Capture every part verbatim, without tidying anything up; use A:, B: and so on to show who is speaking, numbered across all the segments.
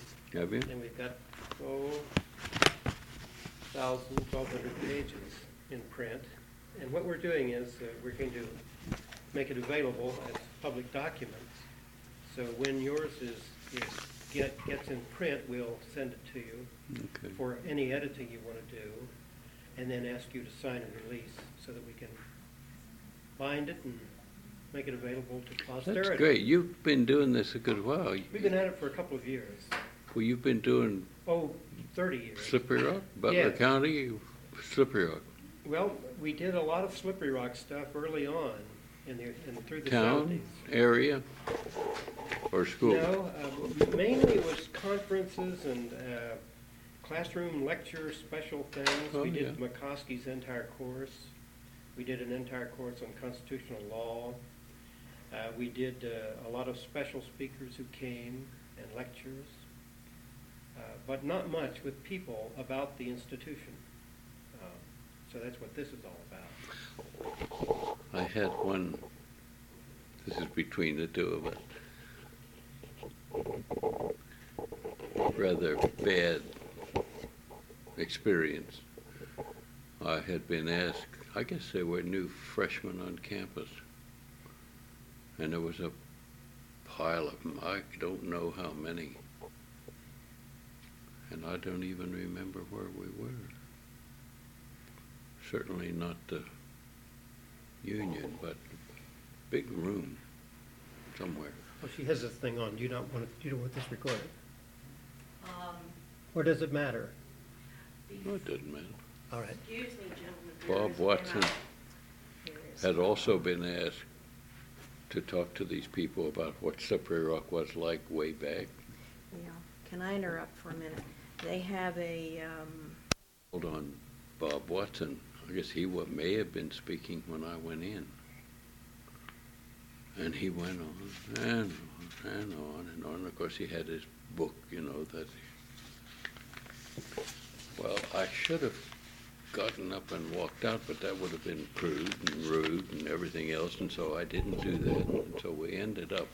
A: Have you?
B: And we've got, oh, thousand, twelve hundred pages in print. And what we're doing is uh, we're going to make it available as public documents. So when yours is, is get, gets in print, we'll send it to you
A: Okay.
B: for any editing you want to do, and then ask you to sign and release so that we can bind it and make it available to posterity.
A: That's great. You've been doing this a good while.
B: We've been at it for a couple of years.
A: Well, you've been doing
B: Oh, thirty years.
A: Slippery Rock, Butler
B: Yes.
A: County, Slippery Rock.
B: Well, we did a lot of Slippery Rock stuff early on in the, in, through the
A: Town,
B: seventies.
A: area, or school?
B: No, uh, mainly it was conferences and uh, classroom lecture special things.
A: Oh,
B: We did
A: yeah.
B: McCoskey's entire course. We did an entire course on constitutional law. Uh, we did uh, a lot of special speakers who came and lectures, uh, but not much with people about the institution. Uh, so that's what this is all about.
A: I had one, this is between the two of us, rather bad experience. I had been asked, I guess they were new freshmen on campus, and there was a pile of them. I don't know how many, and I don't even remember where we were. Certainly not the Union, but big room somewhere.
B: Oh, she has this thing on. Do you not want to, you don't want this recorded?
C: Um,
B: Or does it matter?
A: No, it doesn't matter.
B: All right.
C: Excuse me, gentlemen. there
A: Bob
C: is an
A: Watson
C: out. There is
A: had
C: an
A: also
C: out.
A: been asked to talk to these people about what Slippery Rock was like way back.
C: Yeah. Can I interrupt for a minute? They have a, um,
A: Hold on, Bob Watson, I guess he wa- may have been speaking when I went in. And he went on and on and on and on. Of course, he had his book, you know, that, well, I should have gotten up and walked out, but that would have been crude and rude and everything else, and so I didn't do that. And so we ended up,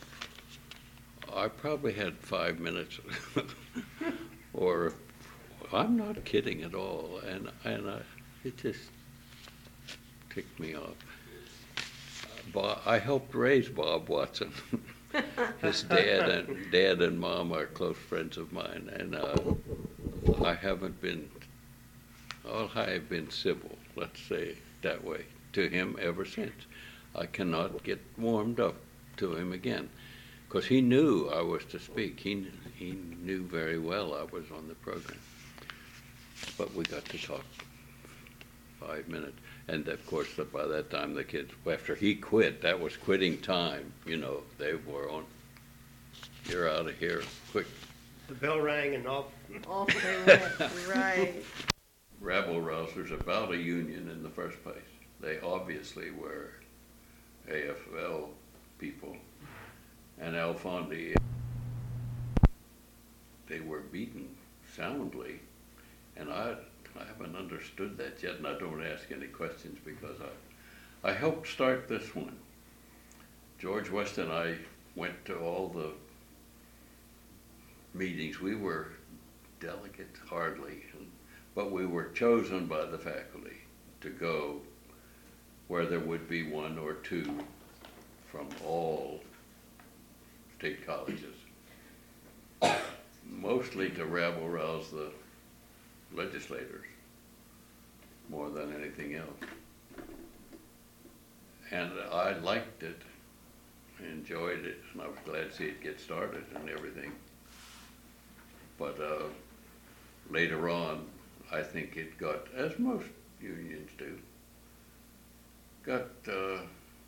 A: I probably had five minutes, or I'm not kidding at all, and and I, it just ticked me off. Bob, I helped raise Bob Watson. His dad and dad and mom are close friends of mine, and uh, I haven't been. Well, I have been civil, let's say it that way, to him ever since. I cannot get warmed up to him again, because he knew I was to speak. He kn- he knew very well I was on the program. But we got to talk five minutes. And of course, the- by that time, the kids, after he quit, that was quitting time, you know, they were on, you're out of here, quick.
B: The bell rang and off.
C: off they went, right.
A: Rabble rousers about a union in the first place. They obviously were A F L people. And Alfondy, they were beaten soundly. And I, I haven't understood that yet, and I don't ask any questions because I, I helped start this one. George West and I went to all the meetings. We were delegates hardly, but we were chosen by the faculty to go where there would be one or two from all state colleges, mostly to rabble rouse the legislators more than anything else. And I liked it, enjoyed it, and I was glad to see it get started and everything. But uh, later on, I think it got, as most unions do, got uh,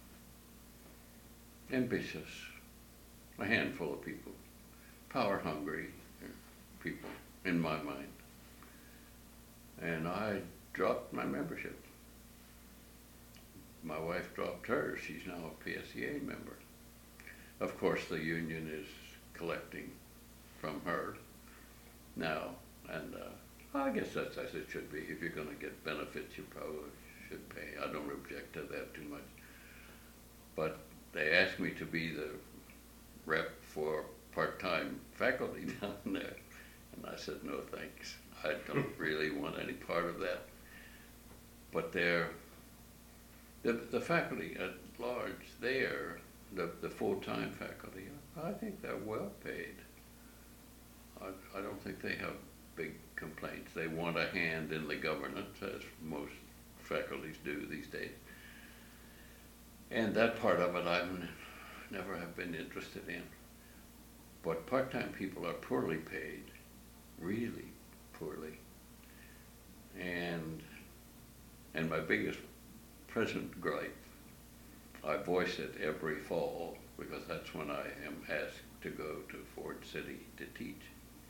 A: ambitious, a handful of people, power-hungry people, in my mind. And I dropped my membership. My wife dropped hers. She's now a P S C A member. Of course, the union is collecting from her now, and uh, I guess that's as it should be. If you're going to get benefits, you probably should pay. I don't object to that too much. But they asked me to be the rep for part-time faculty down there. And I said, no thanks, I don't really want any part of that. But they're, the, the faculty at large there, the, the full-time faculty, I think they're well paid. I, I don't think they have big complaints. They want a hand in the governance, as most faculties do these days. And that part of it I never have been interested in. But part-time people are poorly paid, really poorly. And, and my biggest present gripe, I voice it every fall because that's when I am asked to go to Ford City to teach.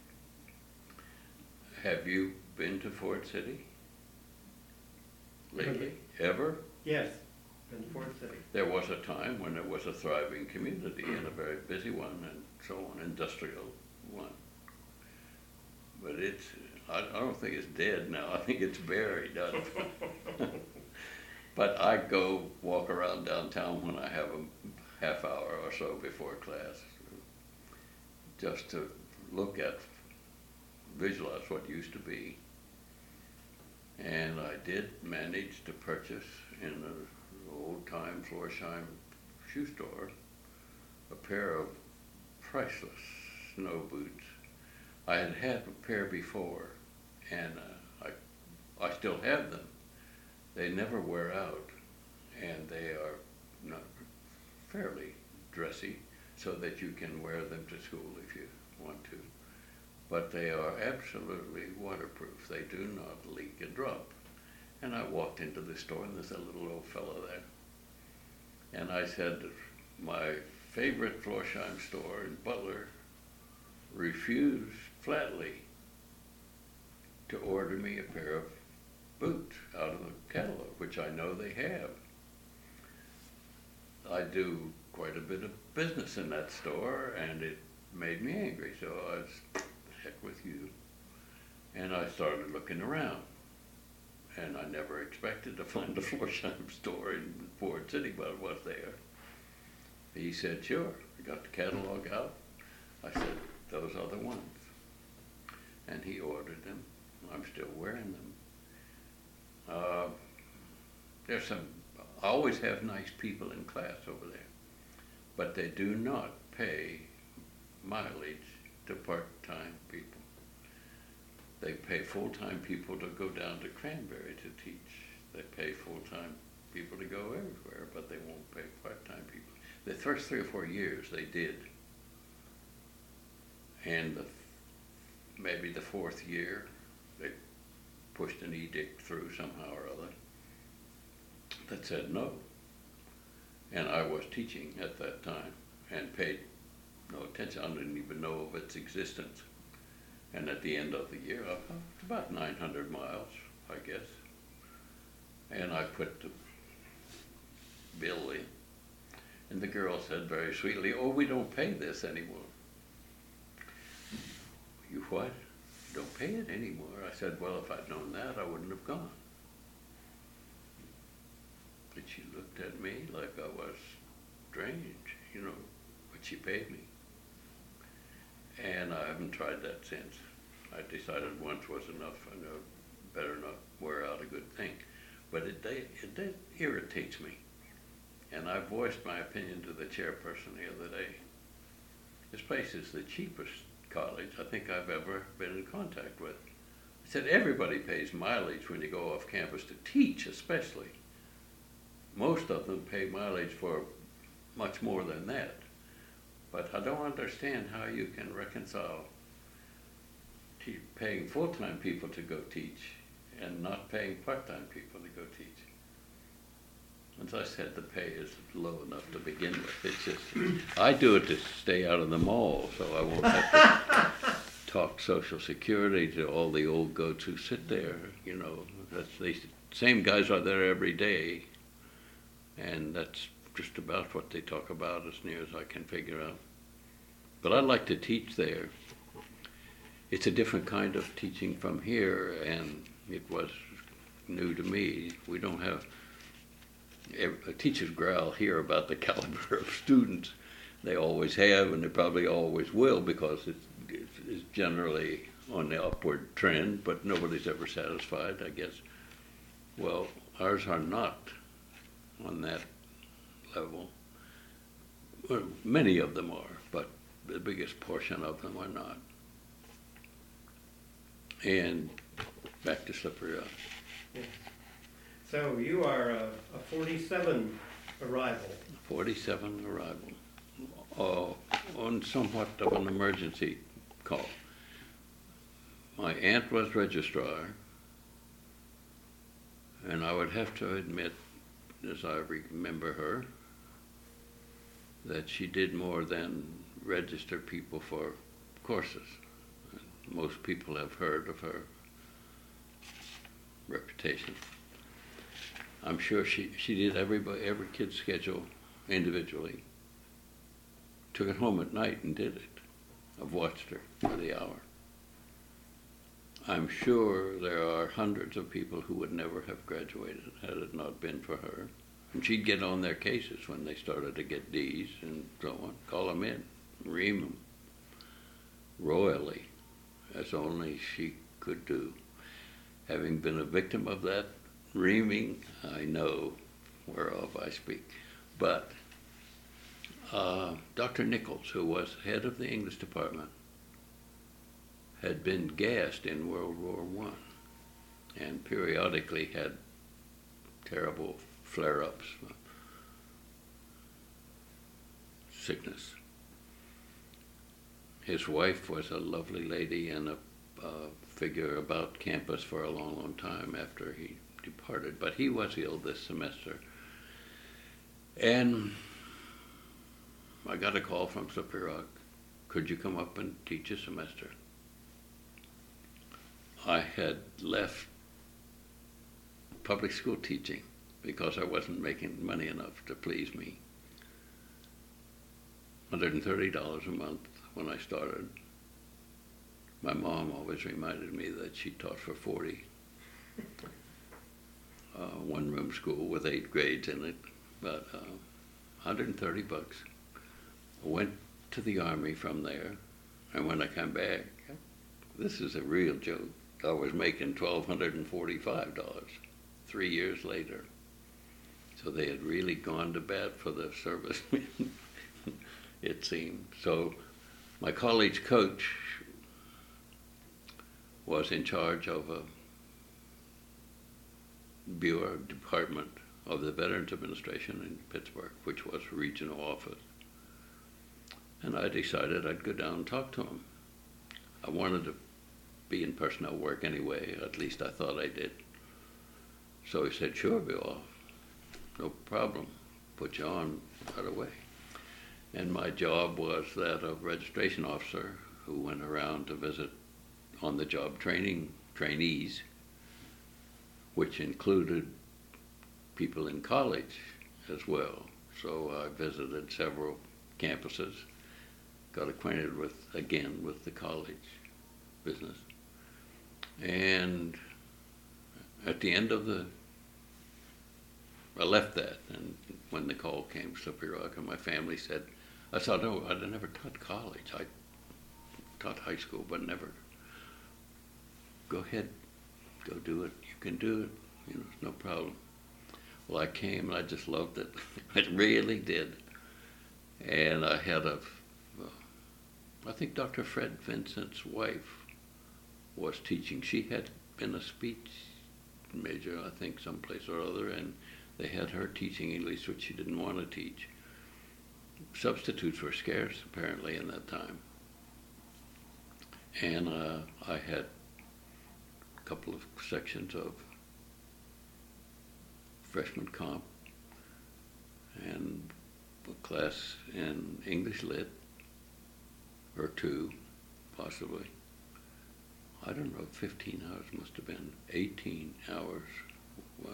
A: Have you been to Ford City lately, ever?
B: Yes, in Ford City.
A: There was a time when it was a thriving community and a very busy one and so on, industrial one. But it's, I, I don't think it's dead now, I think it's buried. But I go walk around downtown when I have a half hour or so before class, just to look at, visualize what used to be. And I did manage to purchase in an old-time Florsheim shoe store a pair of priceless snow boots. I had had a pair before, and uh, I, I still have them. They never wear out, and they are not fairly dressy, so that you can wear them to school if you want to. But they are absolutely waterproof. They do not leak a drop. And I walked into the store, and there's a little old fellow there. And I said, my favorite Florsheim store in Butler refused flatly to order me a pair of boots out of the catalog, which I know they have. I do quite a bit of business in that store, and it made me angry, so I was, heck with you. And I started looking around, and I never expected to find a Florsheim store in Ford City, but it was there. He said, sure. I got the catalog out. I said, those are the ones. And he ordered them. I'm still wearing them. Uh, there's some, I always have nice people in class over there, but they do not pay mileage to part-time people. They pay full-time people to go down to Cranberry to teach. They pay full-time people to go everywhere, but they won't pay part-time people. The first three or four years they did. And the, maybe the fourth year, they pushed an edict through somehow or other that said no. And I was teaching at that time and paid no attention. I didn't even know of its existence. And at the end of the year, about nine hundred miles, I guess. And I put the bill in. And the girl said very sweetly, oh, we don't pay this anymore. You what? Don't pay it anymore. I said, well, if I'd known that, I wouldn't have gone. But she looked at me like I was strange, you know, but she paid me. And I haven't tried that since. I decided once was enough. I know better not wear out a good thing. But it, it, it irritates me. And I voiced my opinion to the chairperson the other day. This place is the cheapest college I think I've ever been in contact with. I said, everybody pays mileage when you go off campus to teach, especially. Most of them pay mileage for much more than that. But I don't understand how you can reconcile te- paying full-time people to go teach and not paying part-time people to go teach. As I said, the pay is low enough to begin with. It's just, I do it to stay out of the mall, so I won't have to talk Social Security to all the old goats who sit there. You know, that's the same guys are there every day, and that's just about what they talk about as near as I can figure out. But I like to teach there. It's a different kind of teaching from here, and it was new to me. We don't have, teachers growl here about the caliber of students, They always have, and they probably always will, because it's, it's, it's generally on the upward trend, but nobody's ever satisfied, I guess. Well, ours are not on that level. Well, many of them are, but the biggest portion of them are not. And back to Slippery Rock.
B: Yeah. So you are a, a forty-seven arrival.
A: forty-seven arrival, uh, on somewhat of an emergency call. My aunt was registrar, and I would have to admit, as I remember her, that she did more than register people for courses. Most people have heard of her reputation. I'm sure she, she did everybody, every kid's schedule individually. Took it home at night and did it. I've watched her for the hour. I'm sure there are hundreds of people who would never have graduated had it not been for her. And she'd get on their cases when they started to get D's and so on, call them in, ream them royally, as only she could do. Having been a victim of that reaming, I know whereof I speak. But uh, Doctor Nichols, who was head of the English department, had been gassed in World War One and periodically had terrible flare-ups, sickness. His wife was a lovely lady and a uh, figure about campus for a long, long time after he departed, but he was ill this semester. And I got a call from Slippery Rock. Could you come up and teach a semester? I had left public school teaching because I wasn't making money enough to please me. one hundred thirty dollars a month when I started. My mom always reminded me that she taught for forty. Uh, one-room school with eight grades in it, but uh, one hundred thirty bucks. I went to the Army from there, and when I came back, this is a real joke, I was making one thousand two hundred forty-five dollars three years later. So they had really gone to bat for the servicemen, it seemed. So my college coach was in charge of a bureau department of the Veterans Administration in Pittsburgh, which was a regional office. And I decided I'd go down and talk to him. I wanted to be in personnel work anyway, at least I thought I did. So he said, sure, Bill, no problem, put you on right away. And my job was that of registration officer who went around to visit on-the-job training trainees, which included people in college as well. So I visited several campuses, got acquainted with, again, with the college business. And at the end of the, I left that, and when the call came, Slippery Rock, and my family said, I said, no, I never taught college. I taught high school, but never. Go ahead, go do it. You can do it. You know, it's no problem. Well, I came, and I just loved it. I really did. And I had a, uh, I think Doctor Fred Vincent's wife was teaching. She had been a speech major, I think, someplace or other, and they had her teaching English, which she didn't want to teach. Substitutes were scarce, apparently, in that time. And uh, I had a couple of sections of freshman comp and a class in English lit, or two, possibly. I don't know, fifteen hours, must have been eighteen hours. Wow.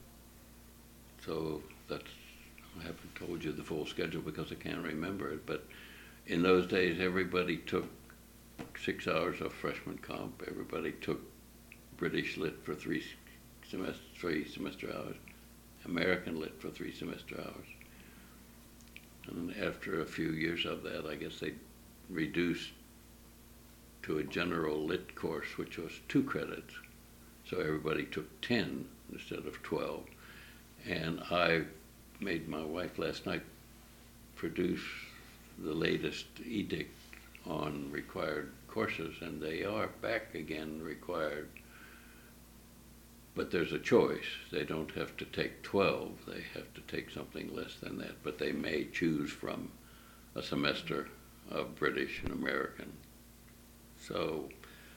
A: So that's, I haven't told you the full schedule because I can't remember it, but in those days everybody took six hours of freshman comp, everybody took British lit for three semester, three semester hours, American lit for three semester hours. And after a few years of that, I guess they reduced to a general lit course, which was two credits. So everybody took ten instead of twelve. And I made my wife last night produce the latest edict on required courses, and they are back again required. But there's a choice. They don't have to take twelve. They have to take something less than that. But they may choose from a semester of British and American. So,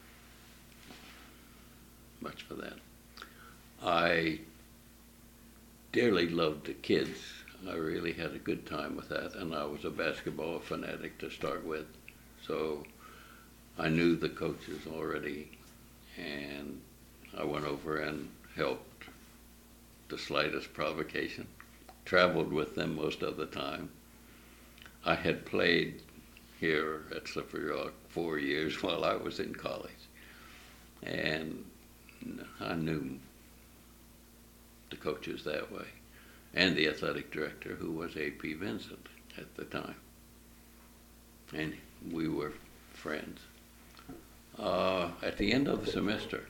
A: much for that. I dearly loved the kids. I really had a good time with that, and I was a basketball fanatic to start with. So I knew the coaches already, and I went over and helped the slightest provocation, traveled with them most of the time. I had played here at Slippery Rock four years while I was in college, and I knew the coaches that way, and the athletic director, who was A P Vincent at the time, and we were friends. Uh, at the end of the semester,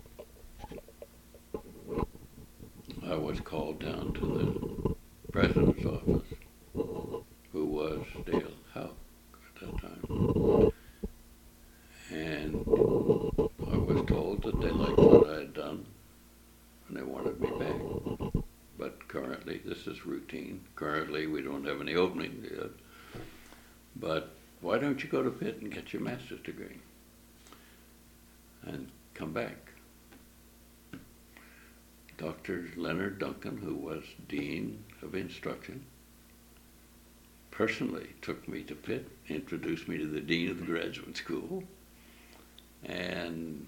A: I was called down to the president's office, who was Dale Houck at that time. And I was told that they liked what I had done, and they wanted me back. But currently, this is routine. Currently, we don't have any openings yet. But why don't you go to Pitt and get your master's degree and come back? Doctor Leonard Duncan, who was Dean of Instruction, personally took me to Pitt, introduced me to the Dean of the Graduate School, and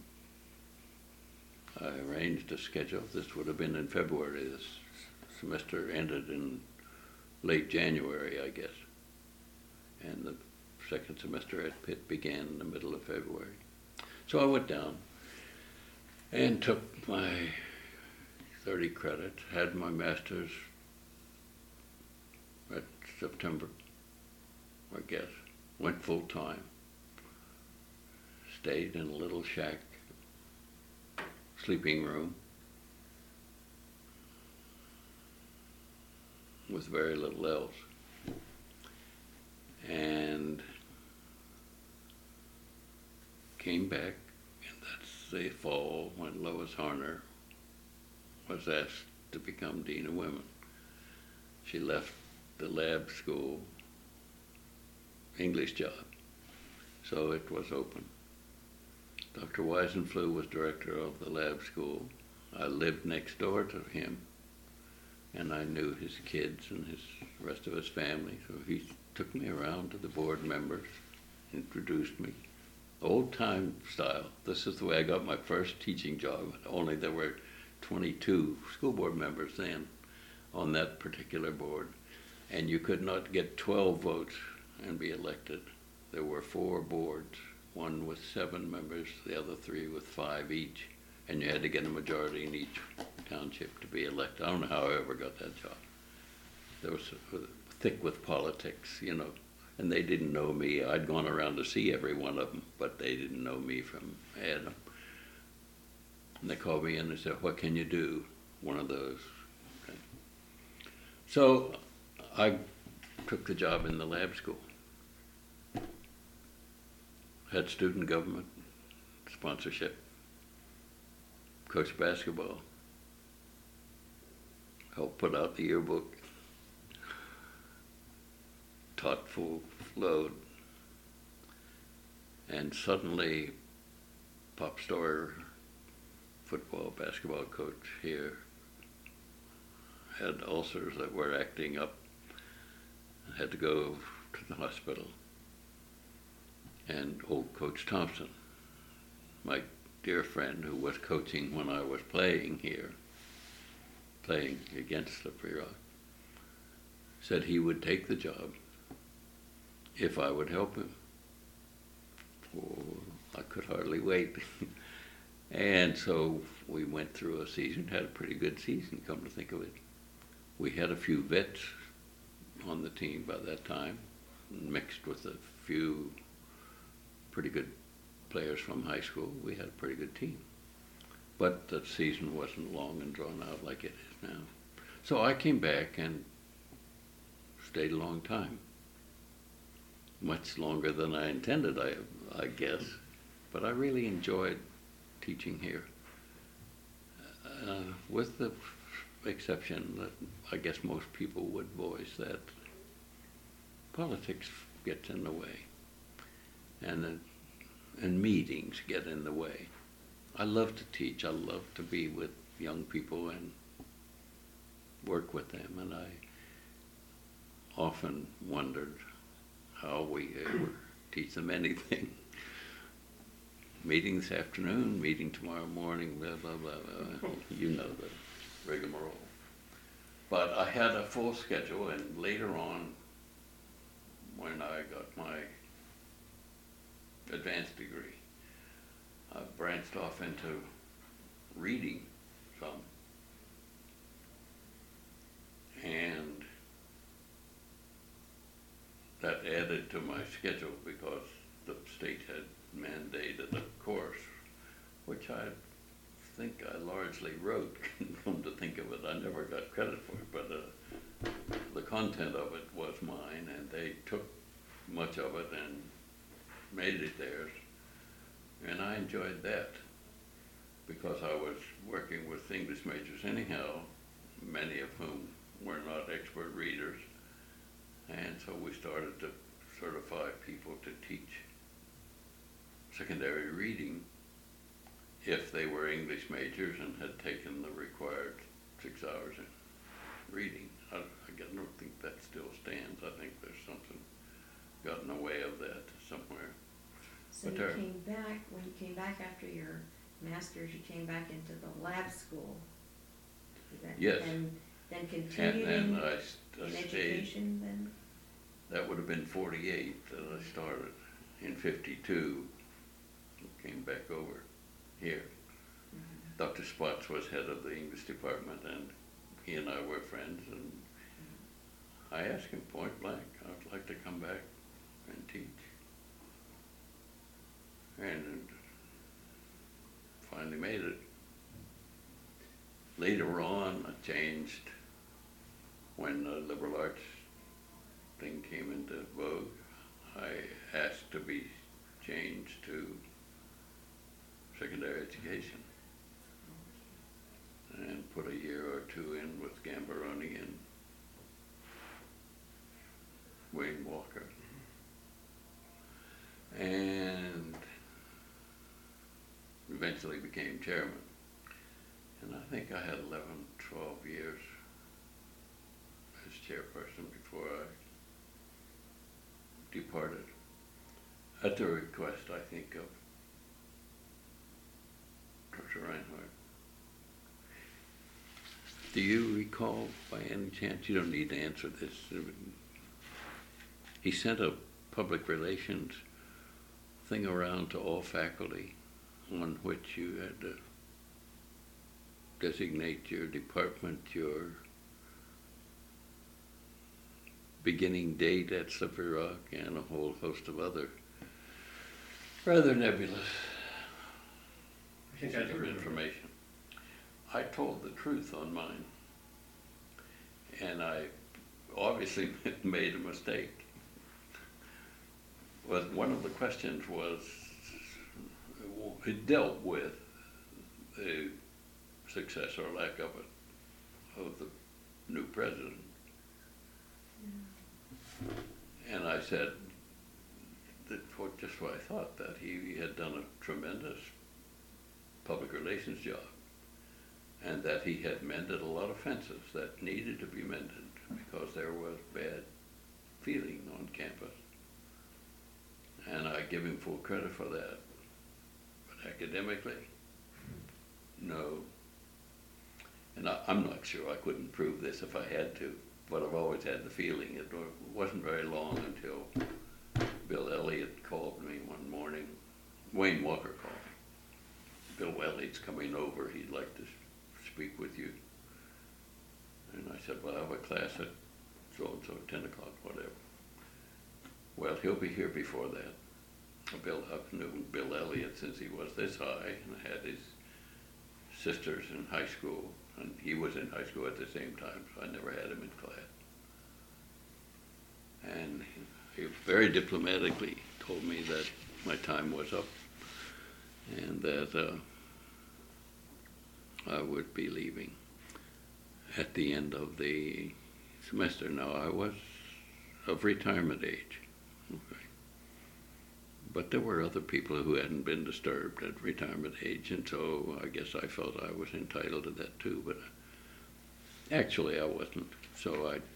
A: I arranged a schedule. This would have been in February. This semester ended in late January, I guess. And the second semester at Pitt began in the middle of February. So I went down and took my thirty credits, had my master's at September, I guess. Went full time. Stayed in a little shack, sleeping room, with very little else. And came back, and that's the fall when Lois Harner was asked to become Dean of Women. She left the lab school English job, so it was open. Doctor Weisenfluh was director of the lab school. I lived next door to him, and I knew his kids and his rest of his family, so he took me around to the board members, introduced me. Old-time style. This is the way I got my first teaching job, only there were twenty-two school board members then on that particular board, and you could not get twelve votes and be elected. There were four boards, one with seven members, the other three with five each, and you had to get a majority in each township to be elected. I don't know how I ever got that job. There was thick with politics, you know, and they didn't know me. I'd gone around to see every one of them, but they didn't know me from Adam. And they called me in and said, "What can you do?" One of those. Okay. So I took the job in the lab school. Had student government, sponsorship, coached basketball, helped put out the yearbook, taught full load, and suddenly Pop Storer, football, basketball coach here, had ulcers that were acting up, had to go to the hospital. And old Coach Thompson, my dear friend who was coaching when I was playing here, playing against Slippery Rock, said he would take the job if I would help him. Oh, I could hardly wait. And so we went through a season, had a pretty good season, come to think of it. We had a few vets on the team by that time, mixed with a few pretty good players from high school. We had a pretty good team. But the season wasn't long and drawn out like it is now. So I came back and stayed a long time. Much longer than I intended, I, I guess. But I really enjoyed teaching here. Uh, with the exception that I guess most people would voice that politics gets in the way. And, uh, and meetings get in the way. I love to teach. I love to be with young people and work with them. And I often wondered how we ever teach them anything. Meeting this afternoon, meeting tomorrow morning, blah, blah, blah, blah. You know the rigmarole. But I had a full schedule, and later on, when I got my advanced degree, I branched off into reading some. And that added to my schedule because the state had mandated a course, which I think I largely wrote. Come to think of it, I never got credit for it, but uh, the content of it was mine, and they took much of it and made it theirs. And I enjoyed that because I was working with English majors anyhow, many of whom were not expert readers. And so we started to certify people to teach secondary reading if they were English majors and had taken the required six hours in reading. I, I don't think that still stands. I think there's something got in the way of that somewhere.
C: So
A: But
C: you
A: there-
C: came back, when you came back after your master's, you came back into the lab school? Is that-
A: Yes.
C: And then
A: And
C: continued
A: then
C: in,
A: I, st- I
C: in
A: stayed,
C: education then?
A: that would have been forty-eight that I started. In fifty-two, came back over here.
C: Mhm.
A: Doctor Spots was head of the English department, and he and I were friends, and I asked him point blank, I'd like to come back and teach. And finally made it. Later on, I changed when the liberal arts thing came into vogue. I asked to be changed to secondary education and put a year or two in with Gambaroni and Wayne Walker. And eventually became chairman. And I think I had eleven, twelve years as chairperson before I departed. At the request, I think, of Doctor Reinhardt. Do you recall by any chance, you don't need to answer this, he sent a public relations thing around to all faculty on which you had to designate your department, your beginning date at Slippery Rock, and a whole host of other rather nebulous
B: I think I
A: pieces
B: do
A: of
B: remember.
A: information. I told the truth on mine, and I obviously made a mistake. Was one of the questions was, it dealt with the success or lack of it of the new president. And I said that what, just what I thought, that he had done a tremendous public relations job, and that he had mended a lot of fences that needed to be mended because there was bad feeling on campus. And I give him full credit for that. But academically, no. And I, I'm not sure, I couldn't prove this if I had to, but I've always had the feeling. It wasn't very long until Bill Elliott called me one morning. Wayne Walker called me. Bill Elliott's coming over, he'd like to speak with you. And I said, well, I have a class at so-and-so so-and-so at ten o'clock, whatever. Well, he'll be here before that. Bill, I've known Bill Elliott since he was this high, and I had his sisters in high school, and he was in high school at the same time, so I never had him in class. And he very diplomatically told me that my time was up and that uh, I would be leaving at the end of the semester. Now, I was of retirement age, okay. But there were other people who hadn't been disturbed at retirement age, and so I guess I felt I was entitled to that too, but actually I wasn't, so I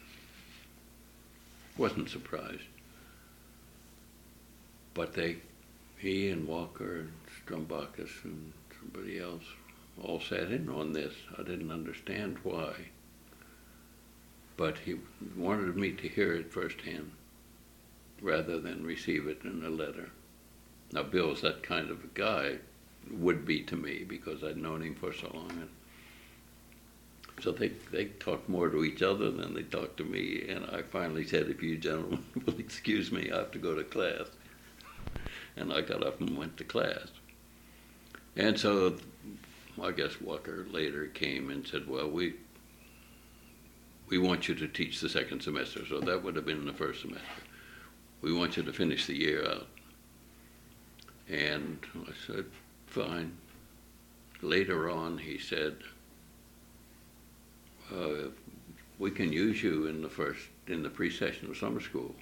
A: wasn't surprised. But they, he and Walker and Strumbachus and somebody else all sat in on this. I didn't understand why, but he wanted me to hear it firsthand rather than receive it in a letter. Now, Bill's that kind of a guy, would be to me, because I'd known him for so long. And so they, they talked more to each other than they talked to me, and I finally said, if you gentlemen will excuse me, I have to go to class. And I got up and went to class. And so I guess Walker later came and said, well, we we want you to teach the second semester. So that would have been the first semester. We want you to finish the year out. And I said, fine. Later on, he said, uh, we can use you in the first, in the pre-session of summer school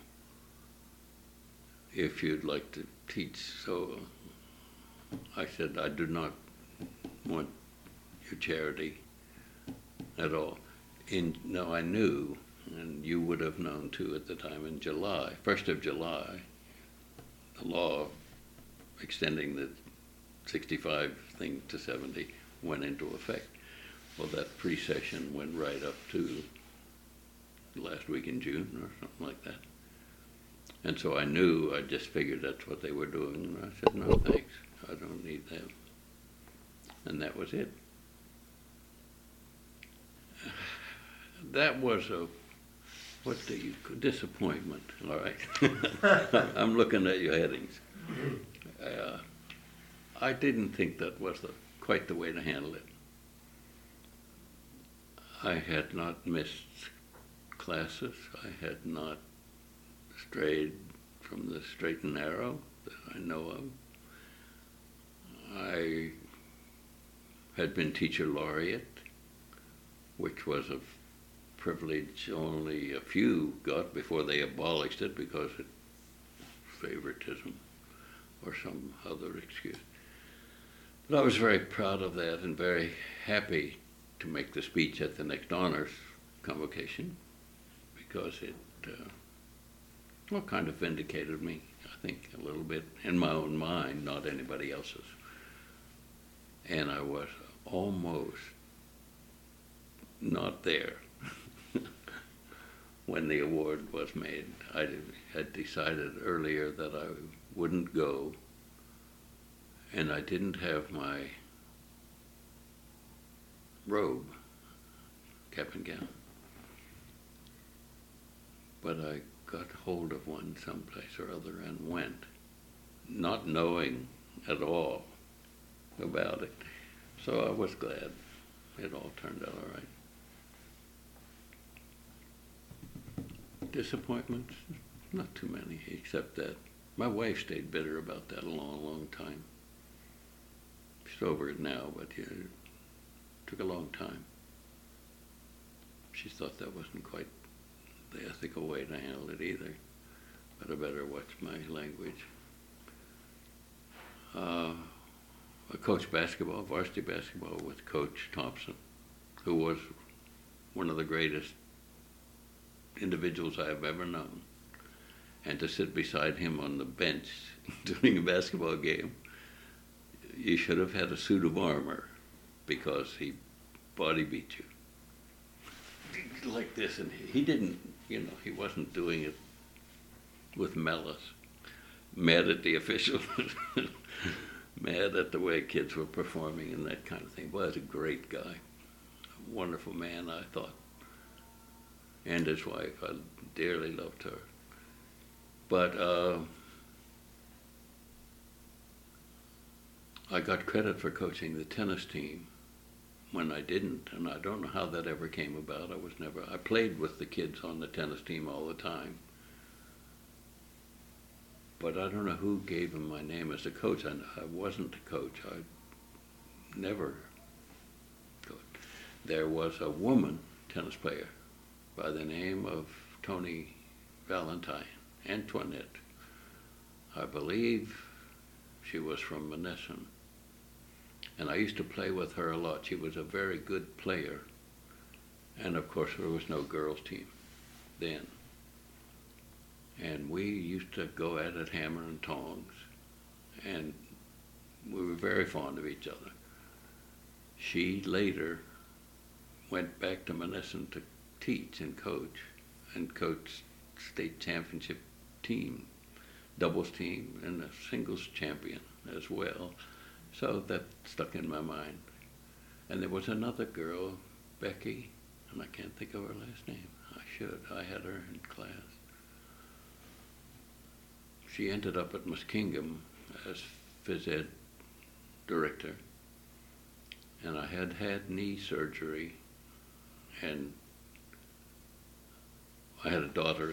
A: if you'd like to teach. So I said, I do not want your charity at all. In, no, I knew, and you would have known too at the time, in July, first of July, the law extending the sixty-five thing to seventy went into effect. Well, that pre-session went right up to the last week in June or something like that. And so I knew, I just figured that's what they were doing, and I said, no, thanks, I don't need that. And that was it. That was a, what do you, disappointment, all right? I'm looking at your headings. Uh, I didn't think that was the, quite the way to handle it. I had not missed classes. I had not strayed from the straight and narrow that I know of. I had been teacher laureate, which was a privilege only a few got before they abolished it because it favoritism or some other excuse. But I was very proud of that and very happy to make the speech at the next honors convocation because it uh, well, kind of vindicated me, I think, a little bit in my own mind, not anybody else's. And I was almost not there when the award was made. I had decided earlier that I wouldn't go, and I didn't have my robe, cap and gown. But I got hold of one someplace or other and went, not knowing at all about it. So I was glad it all turned out all right. Disappointments? Not too many, except that my wife stayed bitter about that a long, long time. She's over it now, but yeah, it took a long time. She thought that wasn't quite the ethical way to handle it either, but I better watch my language. Uh, I coached basketball, varsity basketball, with Coach Thompson, who was one of the greatest individuals I have ever known. And to sit beside him on the bench during a basketball game, you should have had a suit of armor because he body beat you. Like this, and he didn't, you know, he wasn't doing it with malice, mad at the officials, mad at the way kids were performing and that kind of thing. Well, he's a great guy, a wonderful man, I thought. and his wife. I dearly loved her. But uh, I got credit for coaching the tennis team when I didn't, and I don't know how that ever came about. I was never, I played with the kids on the tennis team all the time. But I don't know who gave him my name as a coach. I, I wasn't a coach. I never coached. There was a woman tennis player by the name of Tony Valentine, Antoinette. I believe she was from Monessen. And I used to play with her a lot. She was a very good player. And of course there was no girls team then. And we used to go at it hammer and tongs. And we were very fond of each other. She later went back to Monessen to teach and coach, and coach state championship team, doubles team, and a singles champion as well. So that stuck in my mind. And there was another girl, Becky, and I can't think of her last name. I should. I had her in class. She ended up at Muskingum as phys ed director. And I had had knee surgery, and I had a daughter.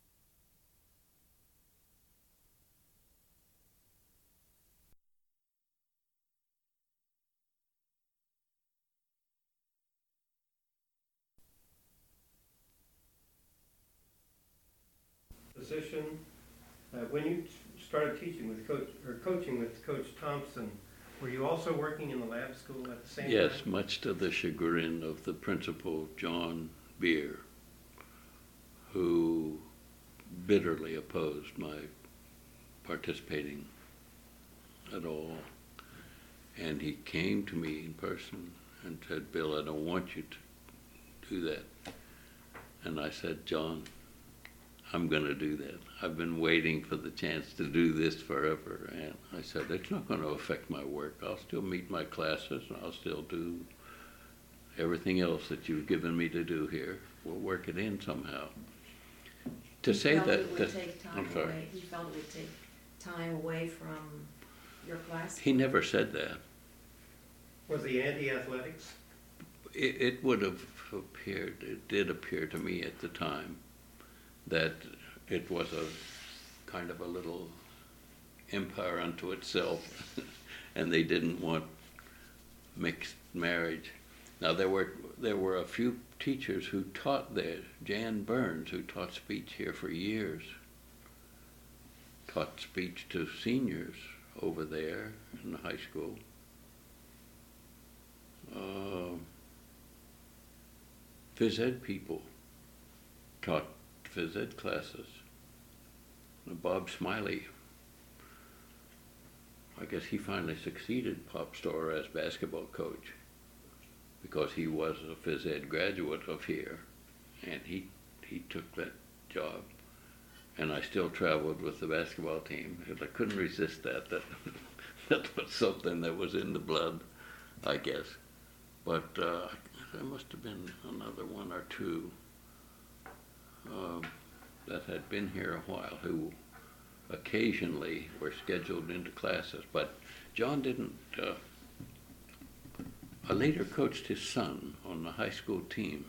B: Position, uh, when you t- started teaching with Coach, or coaching with Coach Thompson, were you also working in the lab school at the same
A: Yes,
B: time?
A: much to the chagrin of the principal, John Beer, who bitterly opposed my participating at all. And he came to me in person and said, "Bill, I don't want you to do that." And I said, "John, I'm going to do that. I've been waiting for the chance to do this forever." And I said, "It's not going to affect my work. I'll still meet my classes, and I'll still do everything else that you've given me to do here. We'll work it in somehow." To
C: He
A: say
C: felt
A: that,
C: it would
A: that
C: take time
A: I'm sorry.
C: away. He felt it would take time away from your class.
A: He never said that.
B: Was he anti-athletics?
A: It, it would have appeared, it did appear to me at the time that it was a kind of a little empire unto itself, and they didn't want mixed marriage. Now there were there were a few teachers who taught there. Jan Burns, who taught speech here for years, taught speech to seniors over there in the high school. Uh, phys ed people taught phys ed classes. Bob Smiley, I guess he finally succeeded Pop Storer as basketball coach because he was a phys ed graduate of here, and he he took that job. And I still traveled with the basketball team. I couldn't resist that. That that was something that was in the blood, I guess. But uh, there must have been another one or two uh, that had been here a while who occasionally were scheduled into classes. But John didn't. Uh, I later coached his son on the high school team,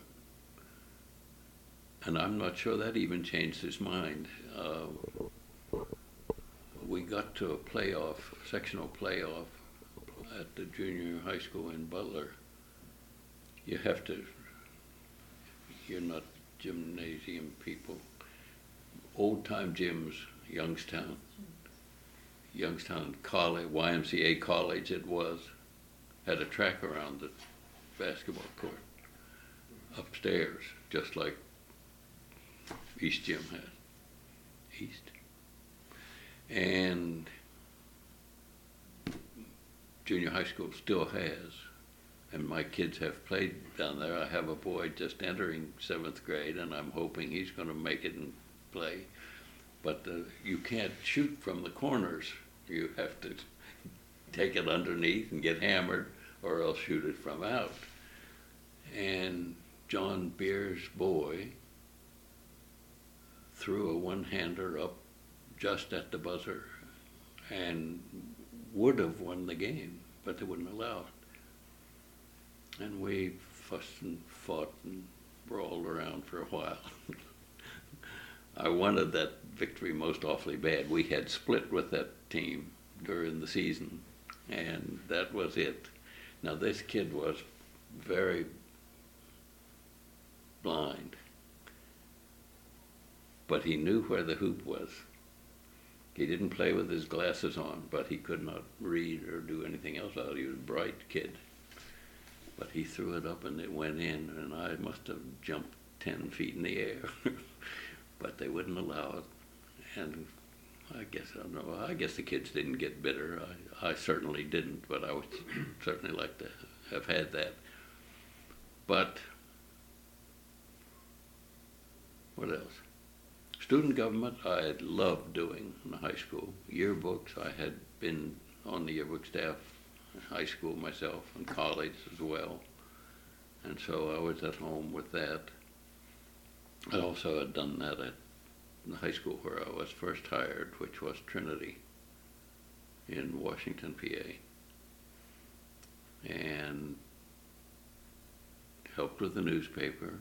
A: and I'm not sure that even changed his mind. Uh, we got to a playoff, sectional playoff at the junior high school in Butler. You have to, you're not gymnasium people. Old-time gyms, Youngstown, Youngstown College, Y M C A College it was, had a track around the basketball court upstairs, just like East Gym had. East. And junior high school still has. And my kids have played down there. I have a boy just entering seventh grade, and I'm hoping he's going to make it and play. But uh, you can't shoot from the corners. You have to take it underneath and get hammered, or else shoot it from out. And John Beer's boy threw a one-hander up just at the buzzer and would have won the game, but they wouldn't allow it. And we fussed and fought and brawled around for a while. I wanted that victory most awfully bad. We had split with that team during the season, and that was it. Now, this kid was very blind, but he knew where the hoop was. He didn't play with his glasses on, but he could not read or do anything else. He was a bright kid. But he threw it up and it went in, and I must have jumped ten feet in the air. But they wouldn't allow it. And I guess, I don't know, I guess the kids didn't get bitter. I, I certainly didn't, but I would certainly like to have had that. But what else? Student government I had loved doing in high school. Yearbooks, I had been on the yearbook staff in high school myself and college as well. And so I was at home with that. I also had done that at the high school where I was first hired, which was Trinity in Washington, P A. And helped with the newspaper.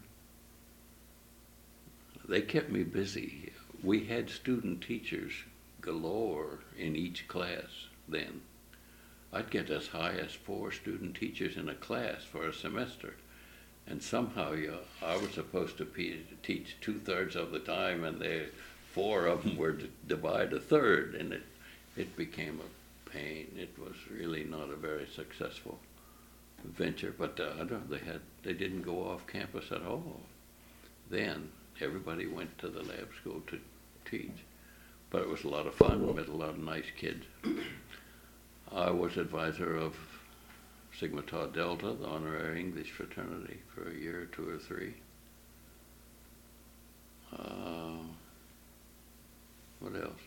A: They kept me busy. We had student teachers galore in each class then. I'd get as high as four student teachers in a class for a semester. And somehow you, I was supposed to pe- teach two-thirds of the time, and they, four of them were to divide a third, and it, it became a pain. It was really not a very successful venture, but uh, I don't, they, had, they didn't go off campus at all. Then everybody went to the lab school to teach, but it was a lot of fun. We met a lot of nice kids. I was advisor of Sigma Tau Delta, the honorary English fraternity, for a year or two or three. Uh, what else?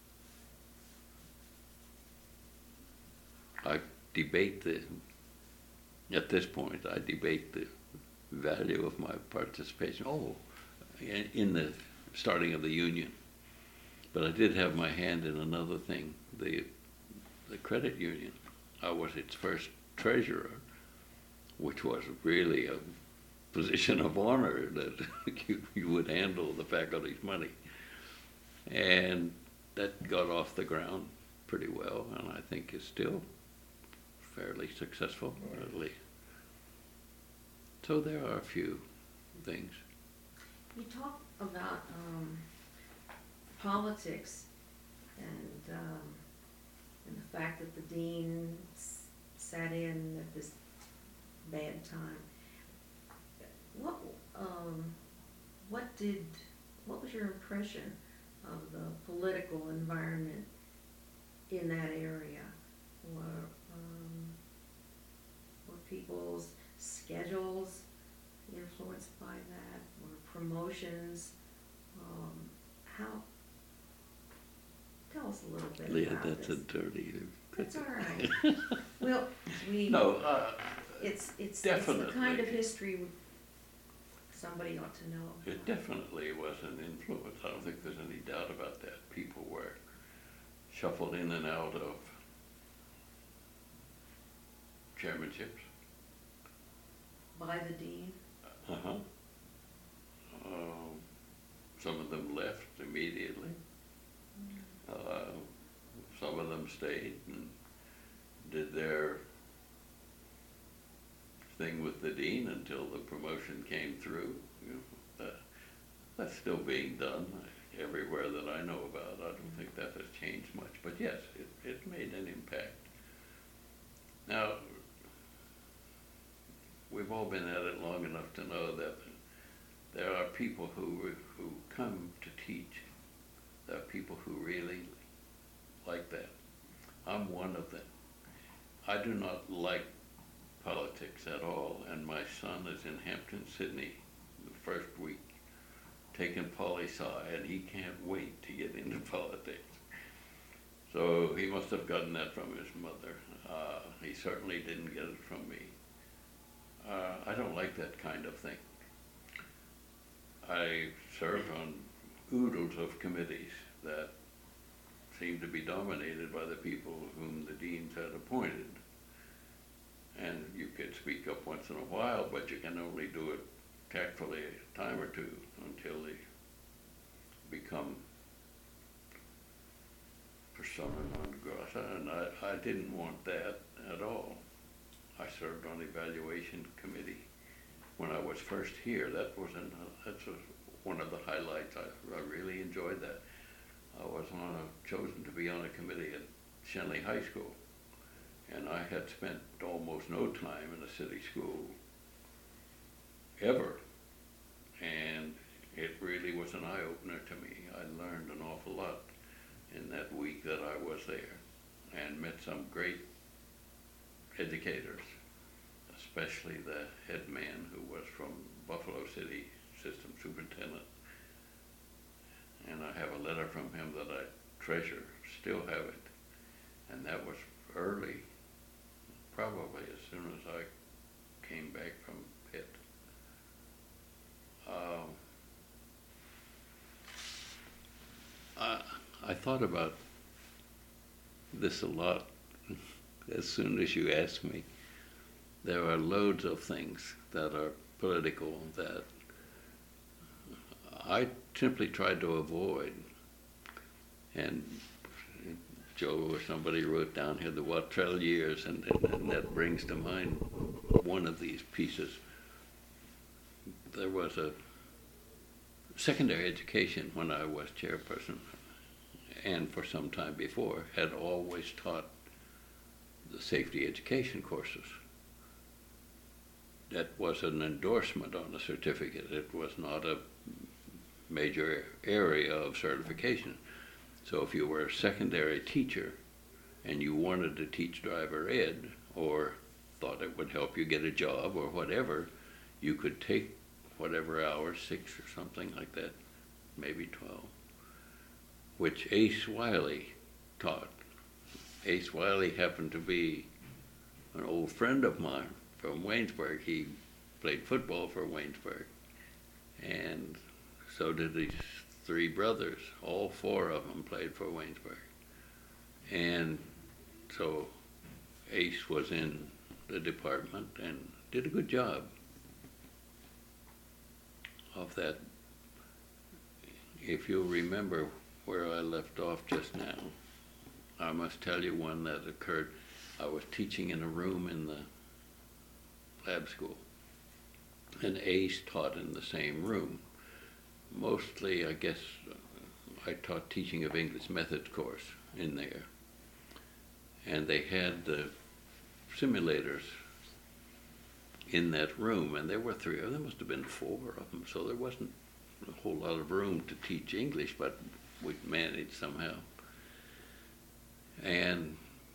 A: I debate the, at this point, I debate the value of my participation. Oh, in, in the starting of the union. But I did have my hand in another thing, the, the credit union. I was its first treasurer, which was really a position of honor that you, you would handle the faculty's money. And that got off the ground pretty well, and I think is still fairly successful, at least. So there are a few things.
C: You talk about um, politics and um, and the fact that the dean s- sat in at this bad time. What um, what did what was your impression of the political environment in that area? Were um, were people's schedules influenced by that? Were promotions? Um, how? Tell us a little bit
A: Yeah,
C: about
A: that's
C: this.
A: a dirty.
C: That's all right. Well, we.
A: No, uh,
C: It's, it's, it's
A: definitely.
C: the kind of history somebody ought to know.
A: It definitely was an influence. I don't think there's any doubt about that. People were shuffled in and out of chairmanships.
C: By the dean.
A: Uh-huh. Um, some of them left immediately. Uh, some of them stayed and did their thing with the dean until the promotion came through. You know, that, that's still being done everywhere that I know about. I don't think that has changed much, but yes, it, it made an impact. Now, we've all been at it long enough to know that there are people who who come to teach. There are people who really like that. I'm one of them. I do not like politics at all, and my son is in Hampton, Sydney, the first week, taking poli-sci, and he can't wait to get into politics. So he must have gotten that from his mother. Uh, he certainly didn't get it from me. Uh, I don't like that kind of thing. I served on oodles of committees that seemed to be dominated by the people whom the deans had appointed. And you could speak up once in a while, but you can only do it tactfully a time or two until they become persona non grata, and I, I didn't want that at all. I served on the evaluation committee when I was first here. That was an, that's a, one of the highlights. I, I really enjoyed that. I was on a, chosen to be on a committee at Shenley High School, and I had spent almost no time in a city school ever, and it really was an eye-opener to me. I learned an awful lot in that week that I was there, and met some great educators, especially the head man who was from Buffalo City System Superintendent. And I have a letter from him that I treasure, still have it. And that was early, probably as soon as I came back from Pitt. Um, I, I thought about this a lot as soon as you asked me. There are loads of things that are political that I simply tried to avoid. And Joe or somebody wrote down here the Wattrell years, and, and, and that brings to mind one of these pieces. There was a secondary education when I was chairperson, and for some time before, had always taught the safety education courses. That was an endorsement on a certificate. It was not a major area of certification. So if you were a secondary teacher and you wanted to teach driver ed, or thought it would help you get a job or whatever, you could take whatever hours, six or something like that, maybe twelve, which Ace Wiley taught. Ace Wiley happened to be an old friend of mine from Waynesburg. He played football for Waynesburg, and so did his three brothers. All four of them played for Waynesburg. And so Ace was in the department and did a good job of that. If you'll remember where I left off just now, I must tell you one that occurred. I was teaching in a room in the lab school, and Ace taught in the same room. Mostly, I guess, I taught teaching of English methods course in there. And they had the simulators in that room, and there were three of them. There must have been four of them, so there wasn't a whole lot of room to teach English, but we managed somehow. And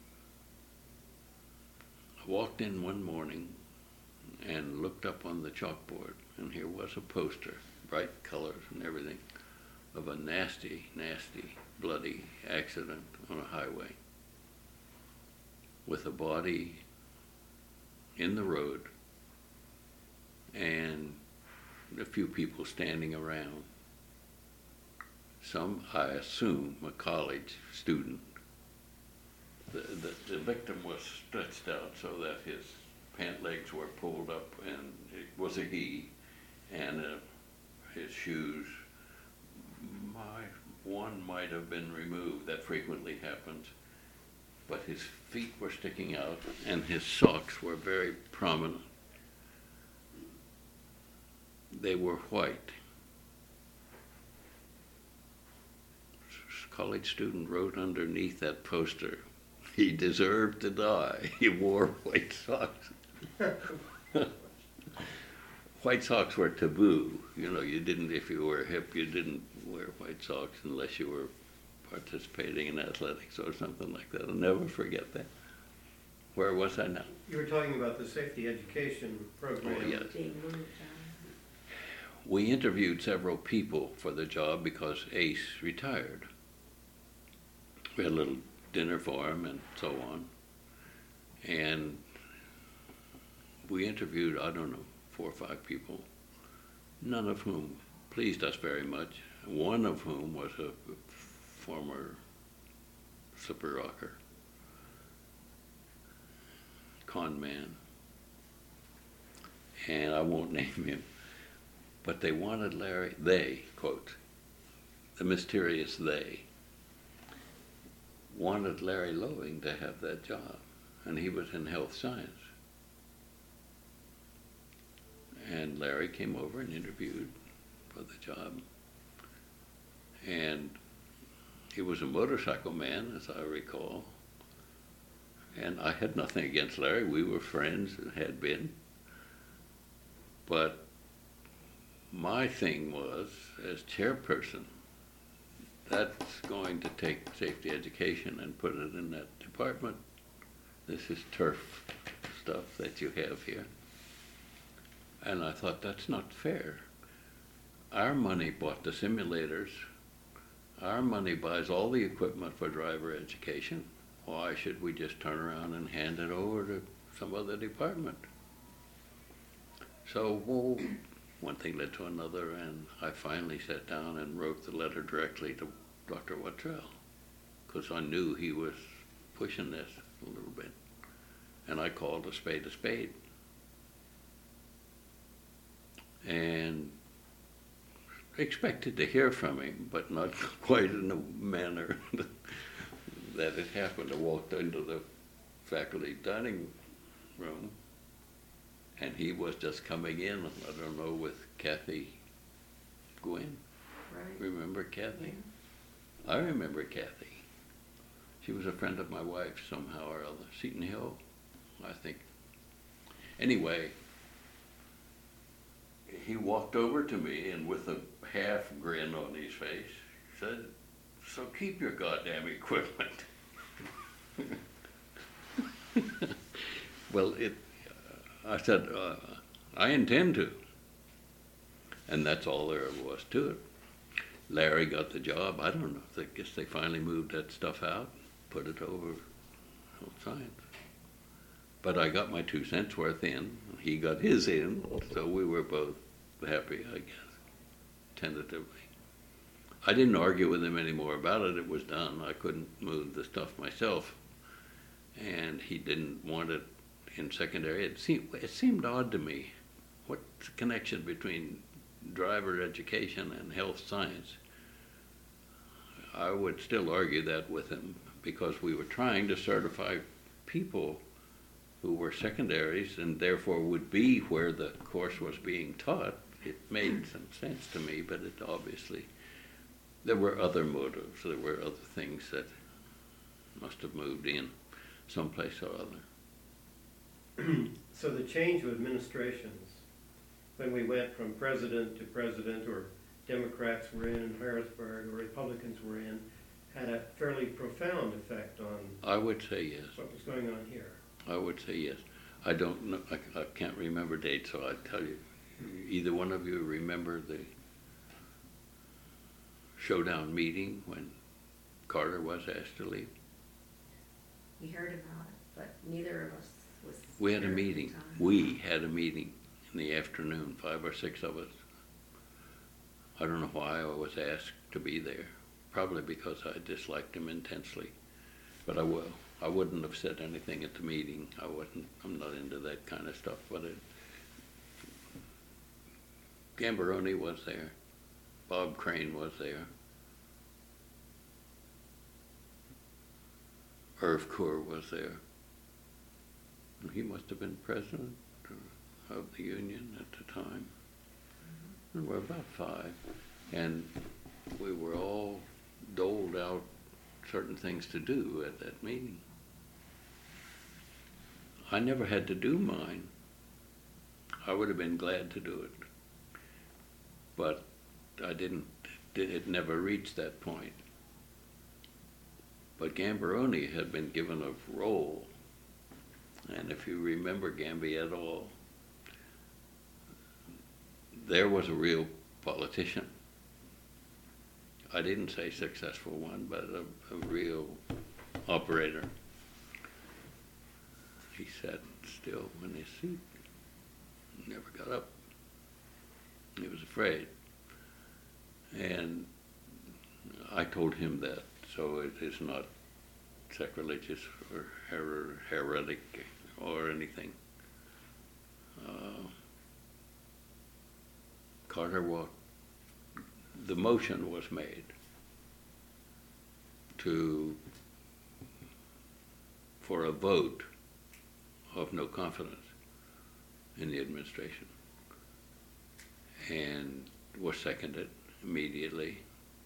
A: I walked in one morning and looked up on the chalkboard, and here was a poster, bright colors and everything, of a nasty, nasty, bloody accident on a highway with a body in the road and a few people standing around. Some, I assume, a college student. The, the, the victim was stretched out so that his pant legs were pulled up, and it was a he, and uh, his shoes, my, one might have been removed. That frequently happens. But his feet were sticking out, and his socks were very prominent. They were white. A college student wrote underneath that poster, "He deserved to die. He wore white socks." White socks were taboo. You know, you didn't, if you were hip, you didn't wear white socks unless you were participating in athletics or something like that. I'll never forget that. Where was I now?
B: You were talking about the safety education program.
A: Oh, yes.
C: Big move, John.
A: We interviewed several people for the job because Ace retired. We had a little dinner for him and so on. And we interviewed, I don't know, four or five people, none of whom pleased us very much. one of whom was a former slipper rocker, con man, and I won't name him, but they wanted Larry, they, quote, the mysterious they, wanted Larry Loewen to have that job, and he was in health science. And Larry came over and interviewed for the job. And he was a motorcycle man, as I recall. And I had nothing against Larry. We were friends and had been. But my thing was, as chairperson, that's going to take safety education and put it in that department. This is turf stuff that you have here. And I thought, that's not fair. Our money bought the simulators. Our money buys all the equipment for driver education. Why should we just turn around and hand it over to some other department? So, well, one thing led to another, and I finally sat down and wrote the letter directly to Doctor Wottrell, because I knew he was pushing this a little bit. And I called a spade a spade. And expected to hear from him, but not quite in the manner that it happened. I walked into the faculty dining room, and he was just coming in, I don't know, with Kathy Gwynn.
C: Right.
A: Remember Kathy?
C: Yeah.
A: I remember Kathy. She was a friend of my wife's somehow or other. Seton Hill, I think. Anyway, he walked over to me and with a half grin on his face said, "So keep your goddamn equipment." Well, it, uh, I said, uh, I intend to. And that's all there was to it. Larry got the job. I don't know. I guess they finally moved that stuff out, put it over health science. But I got my two cents worth in. He got his in, so we were both happy, I guess, tentatively. I didn't argue with him anymore about it. It was done. I couldn't move the stuff myself. And he didn't want it in secondary. It seemed, it seemed odd to me. What's the connection between driver education and health science? I would still argue that with him because we were trying to certify people who were secondaries and therefore would be where the course was being taught. It made some sense to me, but it obviously, there were other motives. There were other things that must have moved in someplace or other.
B: So the change of administrations, when we went from president to president, or Democrats were in Harrisburg or Republicans were in, had a fairly profound effect on
A: I would say yes.
B: what was going on here.
A: I would say yes. I don't know, I, I can't remember dates, so I'd tell you. Either one of you remember the showdown meeting when Carter was asked to leave?
C: We heard about it, but neither of us was.
A: We had a
C: there at the
A: meeting.
C: time.
A: We had a meeting in the afternoon, five or six of us. I don't know why I was asked to be there. Probably because I disliked him intensely. But I will. I wouldn't have said anything at the meeting. I wasn't, I'm not into that kind of stuff, but it, Gambaroni was there. Bob Crane was there. Irv Coor was there. He must have been president of the union at the time. There were about five. And we were all doled out certain things to do at that meeting. I never had to do mine. I would have been glad to do it. But I didn't, it never reached that point. But Gambaroni had been given a role. And if you remember Gamby at all, there was a real politician. I didn't say successful one, but a, a real operator. He sat still in his seat, never got up. He was afraid. And I told him that, so it is not sacrilegious or her- heretic or anything. Uh, Carter walked, the motion was made to, for a vote of no confidence in the administration, and was seconded immediately.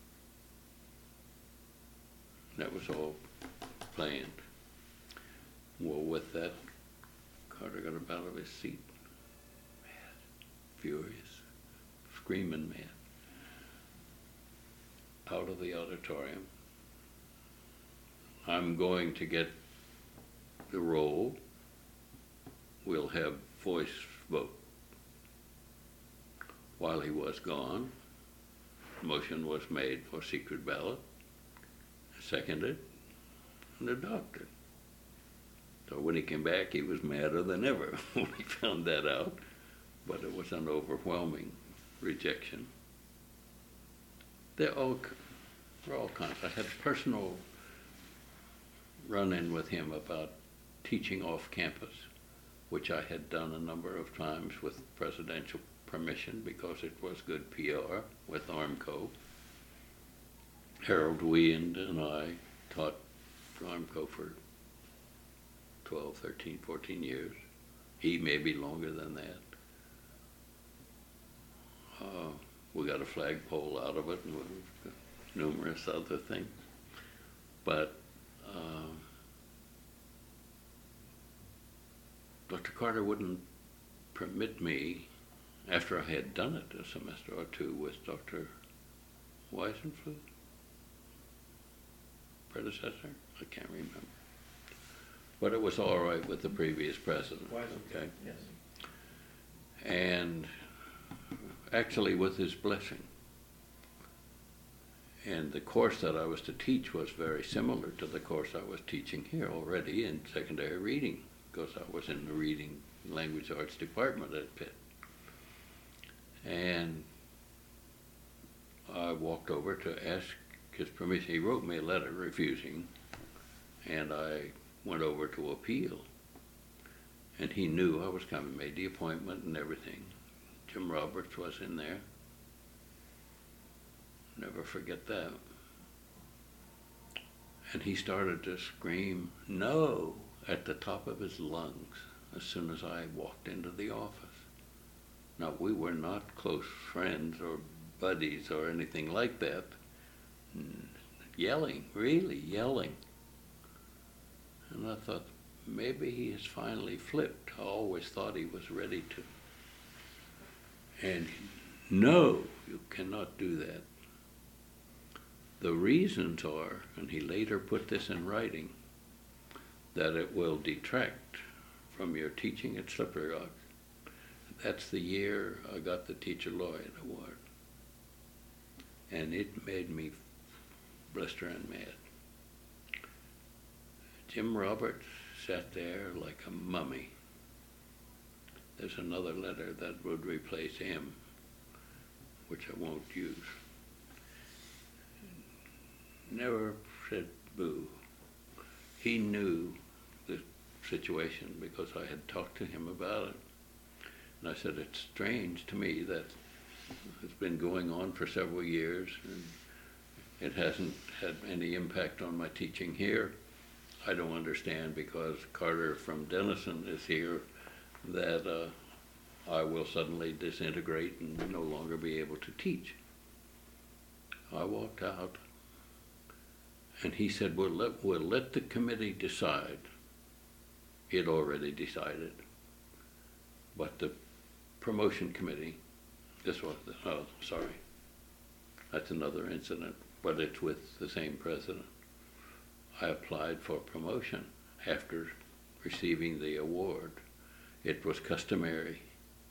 A: That was all planned. Well, with that, Carter got up out of his seat, mad, furious, screaming mad, out of the auditorium. I'm going to get the roll. We'll have voice vote. While he was gone, motion was made for secret ballot, seconded, and adopted. So when he came back, he was madder than ever when he found that out, but it was an overwhelming rejection. They're all, they're all kinds. I had a personal run-in with him about teaching off campus, which I had done a number of times with presidential permission because it was good P R with Armco. Harold Weand and I taught Armco for twelve, thirteen, fourteen years. He maybe longer than that. Uh, we got a flagpole out of it and numerous other things. But uh, Doctor Carter wouldn't permit me, after I had done it a semester or two with Doctor Weisenfluh, predecessor, I can't remember. But it was all right with the previous president.
B: Weisenfluh,
A: Okay.
B: yes.
A: And actually with his blessing. And the course that I was to teach was very similar to the course I was teaching here already in secondary reading, because I was in the reading language arts department at Pitt. And I walked over to ask his permission. He wrote me a letter refusing, and I went over to appeal. And he knew I was coming, made the appointment and everything. Jim Roberts was in there. Never forget that. And he started to scream, "No," at the top of his lungs as soon as I walked into the office. Now, we were not close friends or buddies or anything like that. Yelling, really yelling. And I thought, maybe he has finally flipped. I always thought he was ready to. And no, you cannot do that. The reasons are, and he later put this in writing, that it will detract from your teaching at Slippery Rock. That's the year I got the Teacher Laureate Award. And it made me blistering mad. Jim Roberts sat there like a mummy. There's another letter that would replace him, which I won't use. Never said boo. He knew the situation because I had talked to him about it. And I said, it's strange to me that it's been going on for several years and it hasn't had any impact on my teaching here. I don't understand because Carter from Denison is here that uh, I will suddenly disintegrate and no longer be able to teach. I walked out and he said, we'll let, we'll let the committee decide. He had already decided. But the promotion committee, this was, the, oh, sorry, that's another incident, but it's with the same president. I applied for promotion after receiving the award. It was customary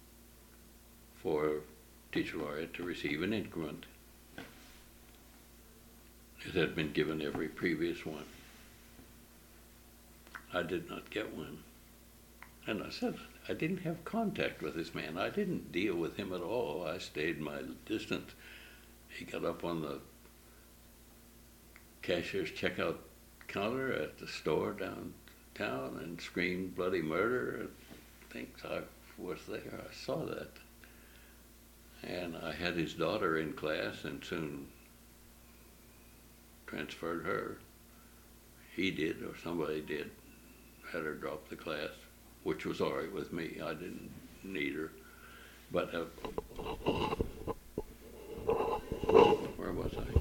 A: for Teacher Laureate to receive an increment. It had been given every previous one. I did not get one. And I said, I didn't have contact with this man. I didn't deal with him at all. I stayed my distance. He got up on the cashier's checkout counter at the store downtown and screamed bloody murder. Thinks I was there. I saw that. And I had his daughter in class and soon transferred her. He did, or somebody did, had her drop the class, which was all right with me. I didn't need her. But, uh, where was I?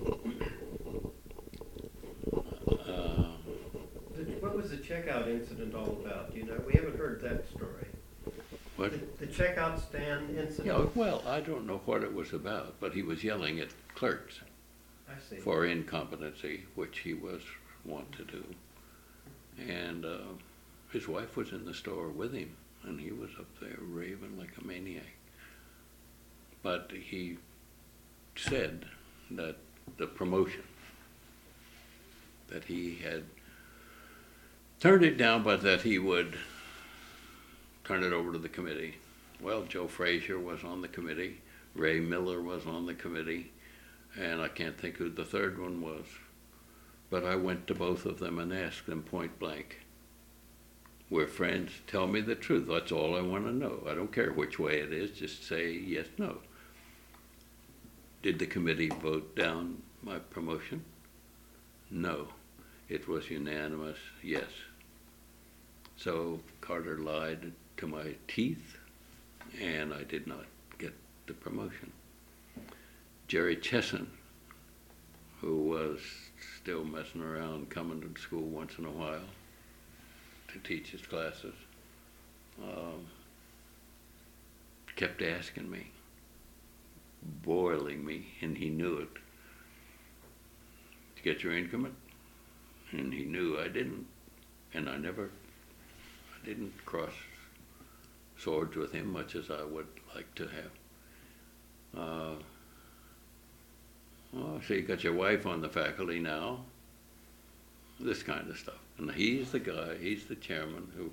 A: Uh,
B: The- What was the checkout incident all about? Do you know? We haven't heard that story.
A: what?
B: The the checkout stand
A: Yeah,
B: incident?
A: well, I don't know what it was about, but he was yelling at clerks
B: I see.
A: for incompetency, which he was wont to do. And uh, his wife was in the store with him, and he was up there raving like a maniac. But he said that the promotion, that he had turned it down, but that he would turn it over to the committee. Well, Joe Frazier was on the committee, Ray Miller was on the committee, and I can't think who the third one was. But I went to both of them and asked them point blank, we're friends, tell me the truth, that's all I want to know. I don't care which way it is, just say yes, no. Did the committee vote down my promotion? No. It was unanimous, yes. So Carter lied to my teeth, and I did not get the promotion. Jerry Chesson, who was still messing around, coming to school once in a while to teach his classes, um, kept asking me, boiling me, and he knew it. To get your increment? And he knew I didn't. And I never, I didn't cross swords with him much as I would like to have. Uh, oh, so you got your wife on the faculty now. This kind of stuff. And he's the guy, he's the chairman who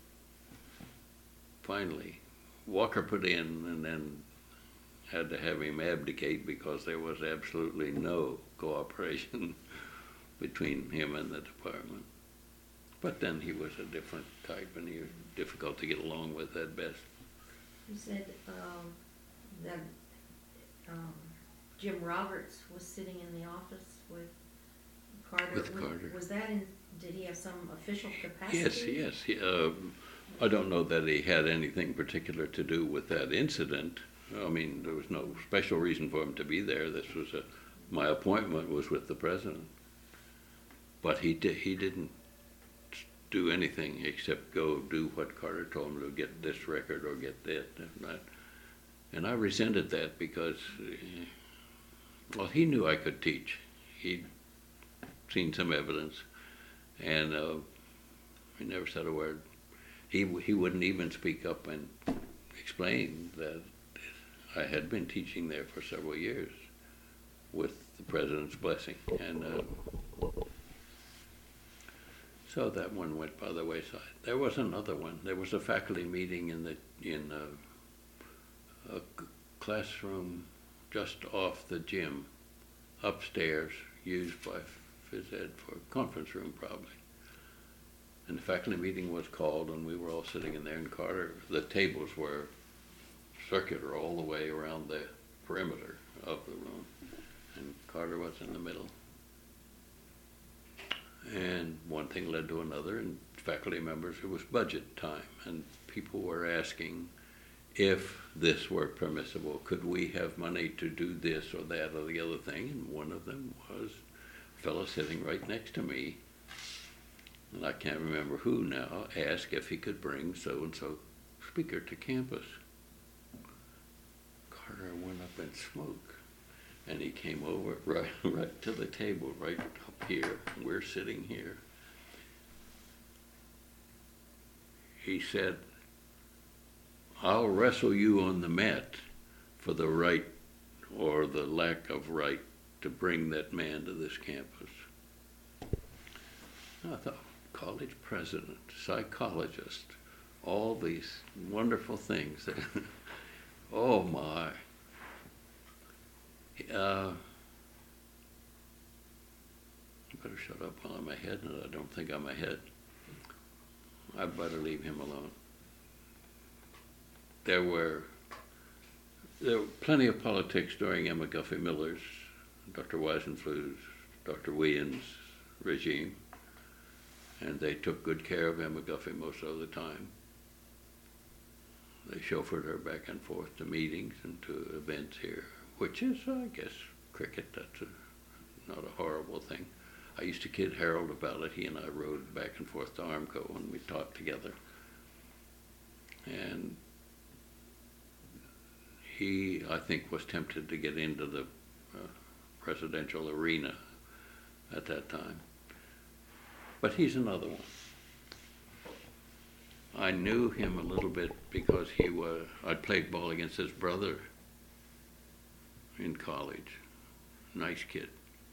A: finally Walker put in and then had to have him abdicate because there was absolutely no cooperation between him and the department. But then he was a different type and he was difficult to get along with at best.
C: You said um, that um, Jim Roberts was sitting in the office with Carter.
A: With
C: Was-
A: Carter.
C: Was that in, did he have some official capacity?
A: Yes, yes. He, uh, I don't know that he had anything particular to do with that incident. I mean, there was no special reason for him to be there. This was a, my appointment was with the president. But he did, he didn't do anything except go do what Carter told him to, get this record or get that and that. And I resented that because, uh, well, he knew I could teach. He'd seen some evidence, and uh, he never said a word. He he wouldn't even speak up and explain that I had been teaching there for several years with the president's blessing. And uh, so that one went by the wayside. There was another one. There was a faculty meeting in the in a, a classroom just off the gym, upstairs, used by phys ed for a conference room probably. And the faculty meeting was called, and we were all sitting in there. And Carter, the tables were circular all the way around the perimeter of the room, and Carter was in the middle. And one thing led to another, and faculty members, it was budget time, and people were asking if this were permissible, could we have money to do this or that or the other thing? And one of them was a fellow sitting right next to me, and I can't remember who now, asked if he could bring so-and-so speaker to campus. Carter went up in smoke. And he came over right, right to the table, right up here. We're sitting here. He said, I'll wrestle you on the mat for the right or the lack of right to bring that man to this campus. I thought, college president, psychologist, all these wonderful things. Oh my. Uh, better shut up while I'm ahead, and I don't think I'm ahead. I better leave him alone. There were there were plenty of politics during Emma Guffey Miller's, Doctor Weisenflu's, Doctor Williams' regime, and they took good care of Emma Guffey most of the time. They chauffeured her back and forth to meetings and to events here, which is, I guess, cricket. That's a, not a horrible thing. I used to kid Harold about it. He and I rode back and forth to Armco, and we taught together. And he, I think, was tempted to get into the uh, presidential arena at that time. But he's another one. I knew him a little bit because he was, I played ball against his brother in college. Nice kid.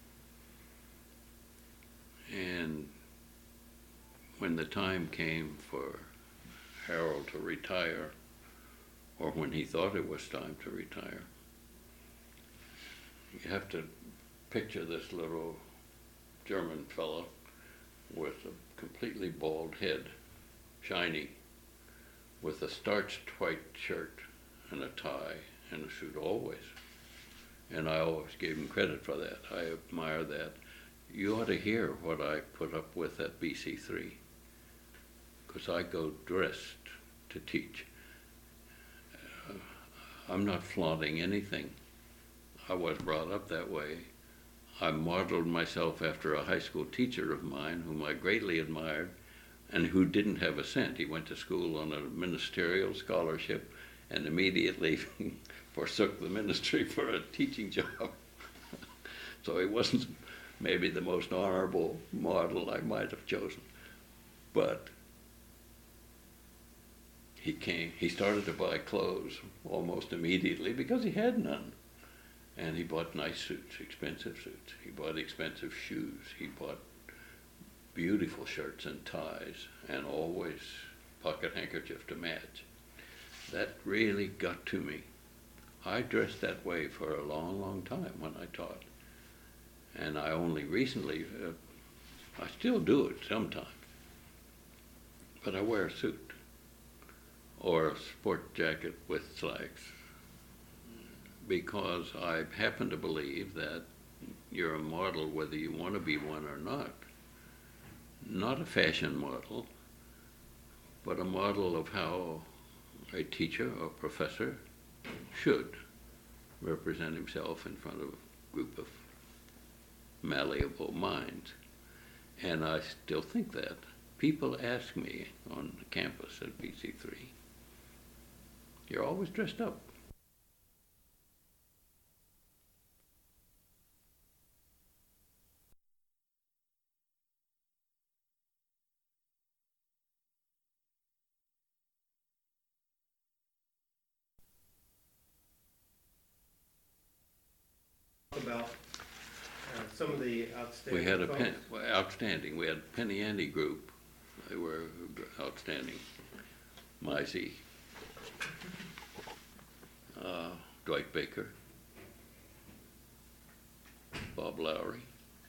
A: And when the time came for Harold to retire, or when he thought it was time to retire, you have to picture this little German fellow with a completely bald head, shiny, with a starched white shirt and a tie and a suit always. And I always gave him credit for that. I admire that. You ought to hear what I put up with at B C three, because I go dressed to teach. Uh, I'm not flaunting anything. I was brought up that way. I modeled myself after a high school teacher of mine whom I greatly admired and who didn't have a cent. He went to school on a ministerial scholarship and immediately forsook the ministry for a teaching job. So he wasn't maybe the most honorable model I might have chosen. But he came, he started to buy clothes almost immediately because he had none. And he bought nice suits, expensive suits. He bought expensive shoes. He bought beautiful shirts and ties, and always pocket handkerchief to match. That really got to me. I dressed that way for a long, long time when I taught. And I only recently, uh, I still do it sometimes, but I wear a suit or a sport jacket with slacks because I happen to believe that you're a model whether you want to be one or not. Not a fashion model, but a model of how a teacher or professor should represent himself in front of a group of malleable minds. And I still think that. People ask me on the campus at B C three, you're always dressed up.
B: About uh, some of the outstanding
A: We had a
B: folks.
A: pen, well, outstanding. We had Penny Andy Group. They were outstanding. Mizey, uh, Dwight Baker, Bob Lowry,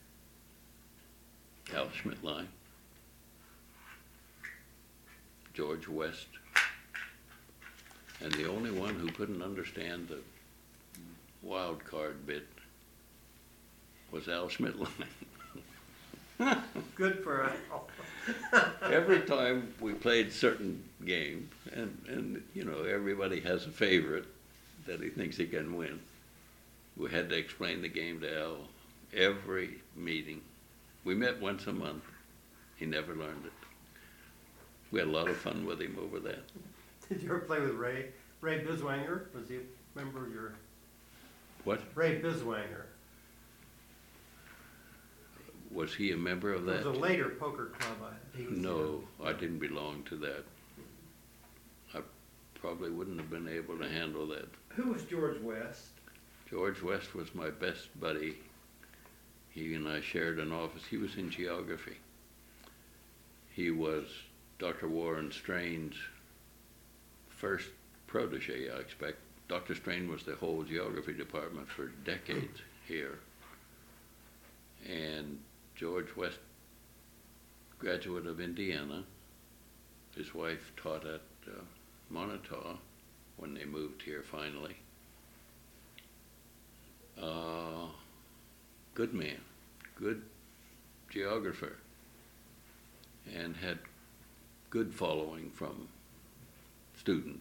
A: Al Schmidtline, George West, and the only one who couldn't understand the wild card bit was Al Schmidtline.
B: Good for Al.
A: Every time we played certain games, and, and you know, everybody has a favorite that he thinks he can win. We had to explain the game to Al every meeting. We met once a month. He never learned it. We had a lot of fun with him over that.
B: Did you ever play with Ray? Ray Biswanger? Was he a member of your...
A: What?
B: Ray Biswanger.
A: Was he a member of
B: It
A: that?
B: was a later poker club. I, he was
A: No, I didn't belong to that. I probably wouldn't have been able to handle that.
B: Who was George West?
A: George West was my best buddy. He and I shared an office. He was in geography. He was Doctor Warren Strain's first protege, I expect. Doctor Strain was the whole geography department for decades here. And George West, graduate of Indiana. His wife taught at uh, Montauk when they moved here finally. Uh, good man, good geographer, and had good following from students.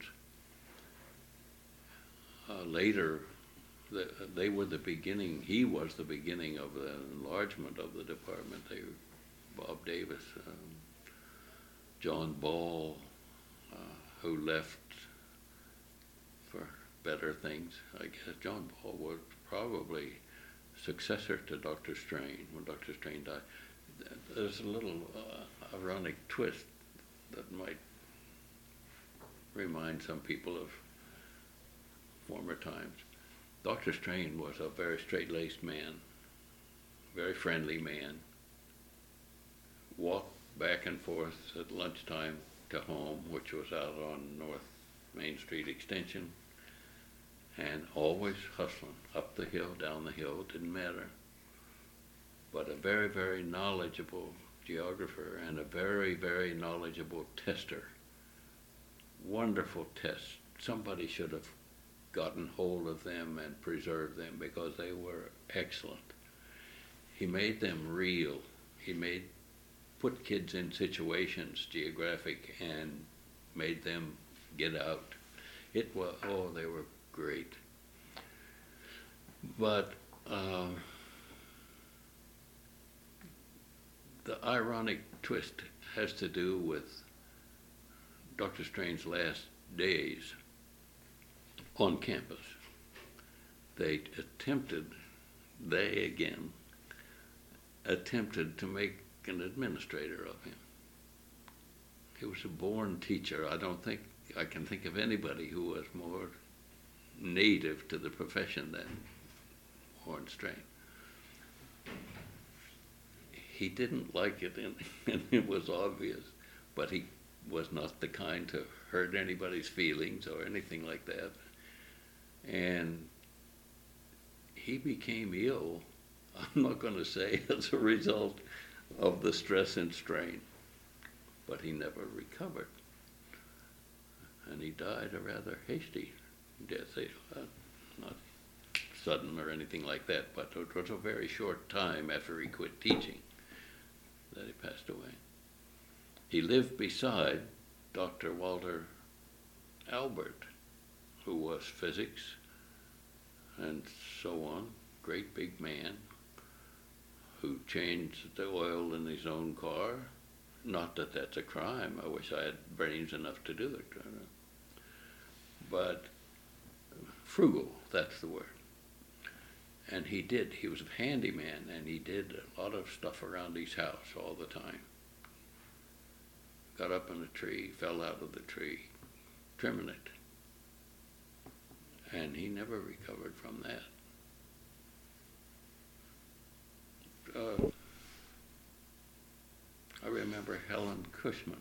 A: Uh, later, the, they were the beginning, he was the beginning of the enlargement of the department. They, Bob Davis, um, John Ball, uh, who left for better things, I guess. John Ball was probably successor to Doctor Strain when Doctor Strain died. There's a little uh, ironic twist that might remind some people of former times. Doctor Strain was a very straight-laced man, very friendly man, walked back and forth at lunchtime to home, which was out on North Main Street Extension, and always hustling up the hill, down the hill, didn't matter. But a very, very knowledgeable geographer and a very, very knowledgeable tester. Wonderful tests. Somebody should have gotten hold of them and preserved them because they were excellent. He made them real. He made, put kids in situations, geographic, and made them get out. It was, oh, they were great. But uh, the ironic twist has to do with Doctor Strain's last days on campus. They attempted, they again, attempted to make an administrator of him. He was a born teacher. I don't think I can think of anybody who was more native to the profession than Warren Strain. He didn't like it, and, and it was obvious, but he was not the kind to hurt anybody's feelings or anything like that. And he became ill, I'm not going to say as a result of the stress and strain, but he never recovered. And he died a rather hasty death, uh, not sudden or anything like that, but it was a very short time after he quit teaching that he passed away. He lived beside Doctor Walter Albert, who was physics and so on, great big man, who changed the oil in his own car. Not that that's a crime. I wish I had brains enough to do it. But frugal, that's the word. And he did. He was a handyman, and he did a lot of stuff around his house all the time. Got up in a tree, fell out of the tree, trimming it. And he never recovered from that. Uh, I remember Helen Cushman,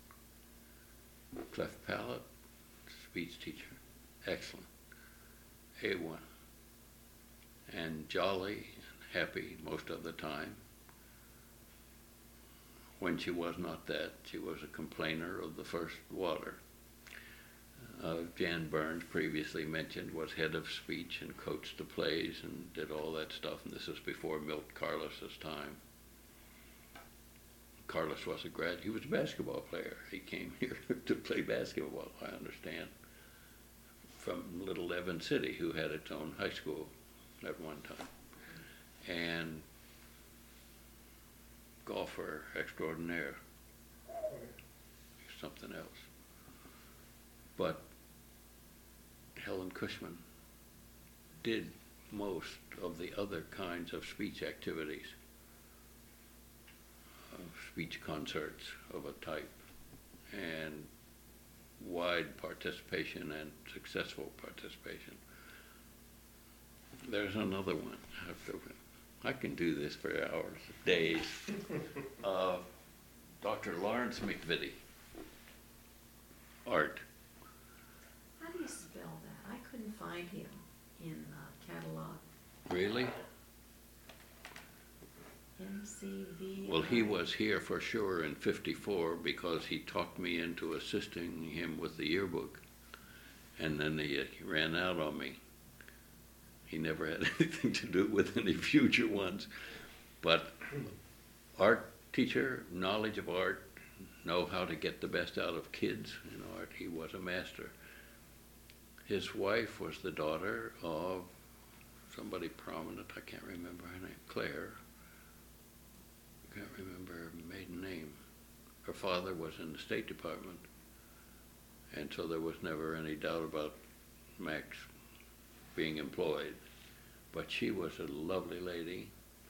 A: cleft palate, speech teacher, excellent, A one, and jolly and happy most of the time. When she was not that, she was a complainer of the first water. Uh, Jan Burns, previously mentioned, was head of speech and coached the plays and did all that stuff, and this was before Milt Carlos's time. Carlos was a grad, he was a basketball player. He came here to play basketball, I understand, from Little Evans City, who had its own high school at one time. And golfer extraordinaire, something else. But Helen Cushman did most of the other kinds of speech activities, uh, speech concerts of a type, and wide participation and successful participation. There's another one. I have to, I can do this for hours, days. Uh, Doctor Lawrence McVitie, art.
C: How do you spell that? I couldn't find him in the catalog.
A: Really?
C: M C V.
A: Well, he was here for sure in fifty-four because he talked me into assisting him with the yearbook. And then he, uh, he ran out on me. He never had anything to do with any future ones. But art teacher, knowledge of art, know how to get the best out of kids in art. He was a master. His wife was the daughter of somebody prominent. I can't remember her name. Claire. I can't remember her maiden name. Her father was in the State Department, and so there was never any doubt about Max being employed. But she was a lovely lady.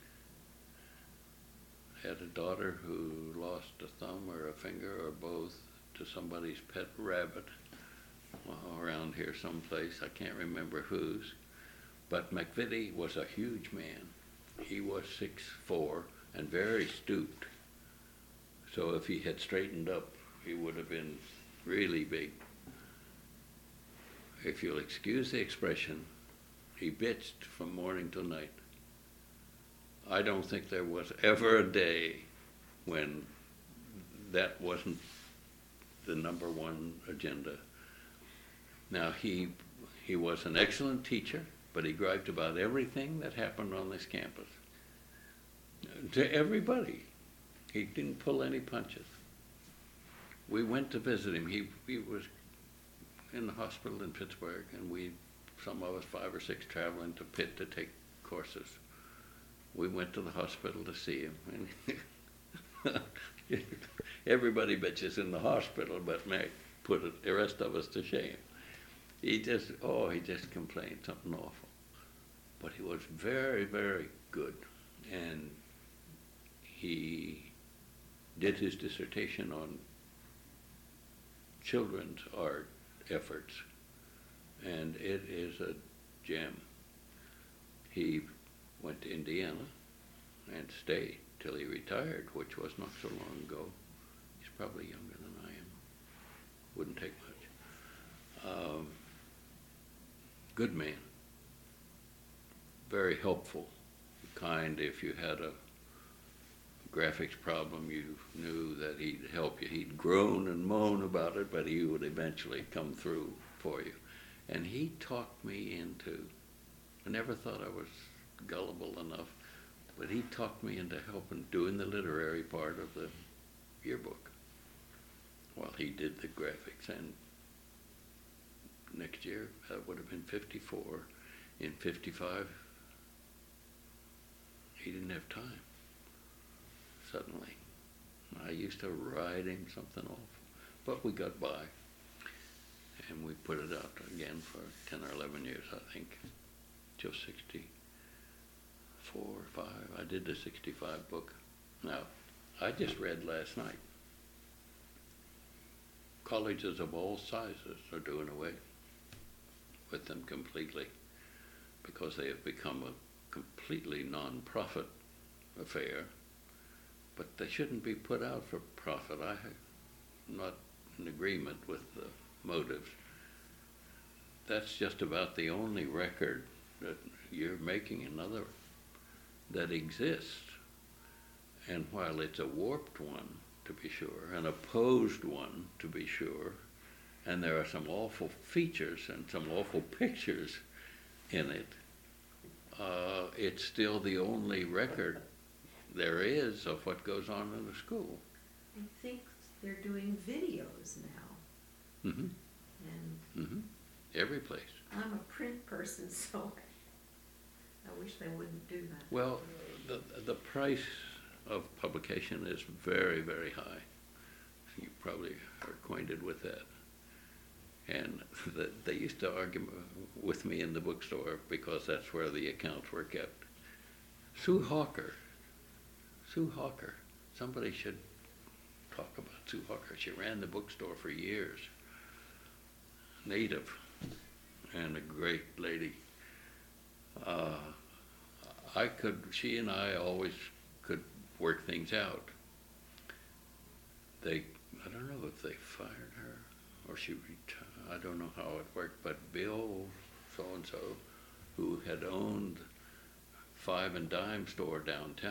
A: Had a daughter who lost a thumb or a finger or both to somebody's pet rabbit around here someplace. I can't remember whose. But McVitie was a huge man. He was six foot four and very stooped. So if he had straightened up, he would have been really big. If you'll excuse the expression, he bitched from morning till night. I don't think there was ever a day when that wasn't the number one agenda. Now, he, he was an excellent teacher, but he griped about everything that happened on this campus. To everybody. He didn't pull any punches. We went to visit him. He, he was in the hospital in Pittsburgh, and we, some of us, five or six, traveling to Pitt to take courses. We went to the hospital to see him. And everybody bitches in the hospital, but Mac put it, the rest of us to shame. He just, oh, he just complained something awful. But he was very, very good. And he did his dissertation on children's art efforts, and it is a gem. He went to Indiana and stayed till he retired, which was not so long ago. He's probably younger than I am. Wouldn't take much. Um, good man. Very helpful. Kind if you had a graphics problem, you knew that he'd help you. He'd groan and moan about it, but he would eventually come through for you. And he talked me into, I never thought I was gullible enough, but he talked me into helping doing the literary part of the yearbook while he did the graphics. And next year, that would have been fifty-four. In fifty-five, he didn't have time. Suddenly, I used to ride him something off, but we got by, and we put it out again for ten or eleven years, I think, till sixty-four or five. I did the sixty-five book. Now, I just read last night. Colleges of all sizes are doing away with them completely because they have become a completely non-profit affair. But they shouldn't be put out for profit. I'm not in agreement with the motives. That's just about the only record that you're making another that exists. And while it's a warped one, to be sure, an opposed one, to be sure, and there are some awful features and some awful pictures in it, uh, it's still the only record there is of what goes on in the school.
C: I think they're doing videos now.
A: Mm-hmm.
C: And
A: Mm-hmm. Every place.
C: I'm a print person, so I wish they wouldn't do that.
A: Well, the, the price of publication is very, very high. You probably are acquainted with that. And the, they used to argue with me in the bookstore because that's where the accounts were kept. Sue Hawker. Sue Hawker. Somebody should talk about Sue Hawker. She ran the bookstore for years. Native and a great lady. Uh, I could, she and I always could work things out. They, I don't know if they fired her or she retired. I don't know how it worked, but Bill so-and-so, who had owned Five and Dime store downtown,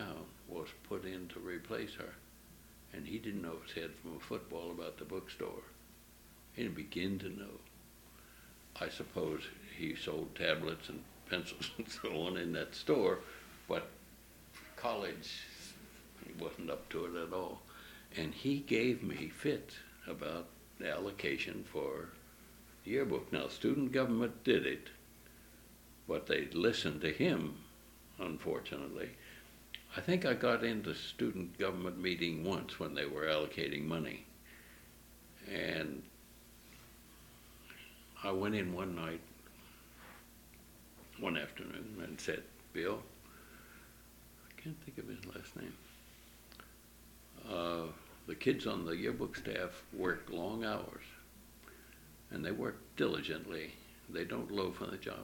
A: was put in to replace her. And he didn't know his head from a football about the bookstore. He didn't begin to know. I suppose he sold tablets and pencils and so on in that store, but college, he wasn't up to it at all. And he gave me fits about the allocation for the yearbook. Now, student government did it, but they listened to him, unfortunately. I think I got into student government meeting once when they were allocating money. And I went in one night, one afternoon, and said, Bill, I can't think of his last name. Uh, the kids on the yearbook staff work long hours, and they work diligently. They don't loaf on the job.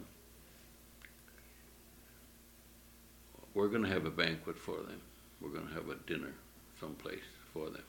A: We're going to have a banquet for them. We're going to have a dinner someplace for them.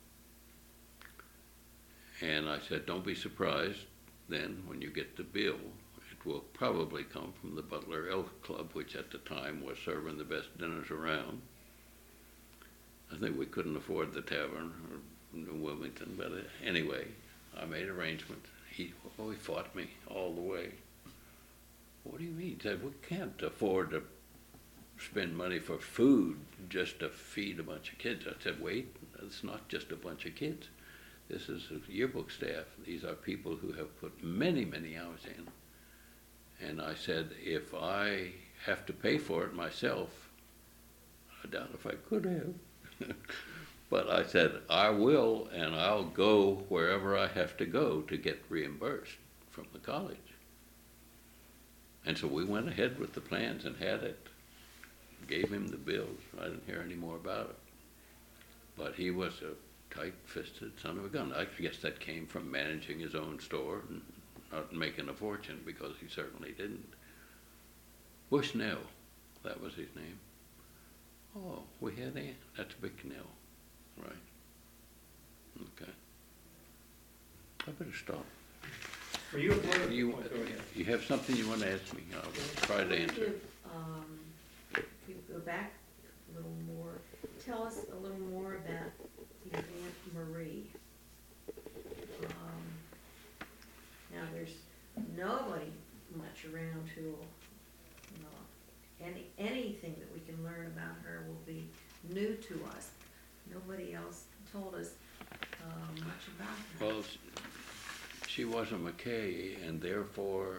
A: And I said, don't be surprised then when you get the bill. It will probably come from the Butler Elk Club, which at the time was serving the best dinners around. I think we couldn't afford the tavern or New Wilmington, but anyway, I made arrangements. He, oh, he fought me all the way. What do you mean? He said, we can't afford to spend money for food just to feed a bunch of kids. I said, wait, it's not just a bunch of kids. This is a yearbook staff. These are people who have put many, many hours in. And I said, if I have to pay for it myself, I doubt if I could have. But I said, I will, and I'll go wherever I have to go to get reimbursed from the college. And so we went ahead with the plans and had it. Gave him the bills. I didn't hear any more about it. But he was a tight-fisted son of a gun. I guess that came from managing his own store and not making a fortune, because he certainly didn't. Bushnell, that was his name. Oh, we had Ann. That's Bicknell, right? Okay. I better stop.
B: Were you a part of?
A: You,
B: oh, go ahead.
A: you have something you want to ask me? I'll try to answer.
C: If, um, if we go back a little more, tell us a little more about your Aunt Marie. Um, now, there's nobody much around who will, you know, any, anything that we can learn about her will be new to us. Nobody else told us, um, much about her.
A: Well, she was a McKay, and therefore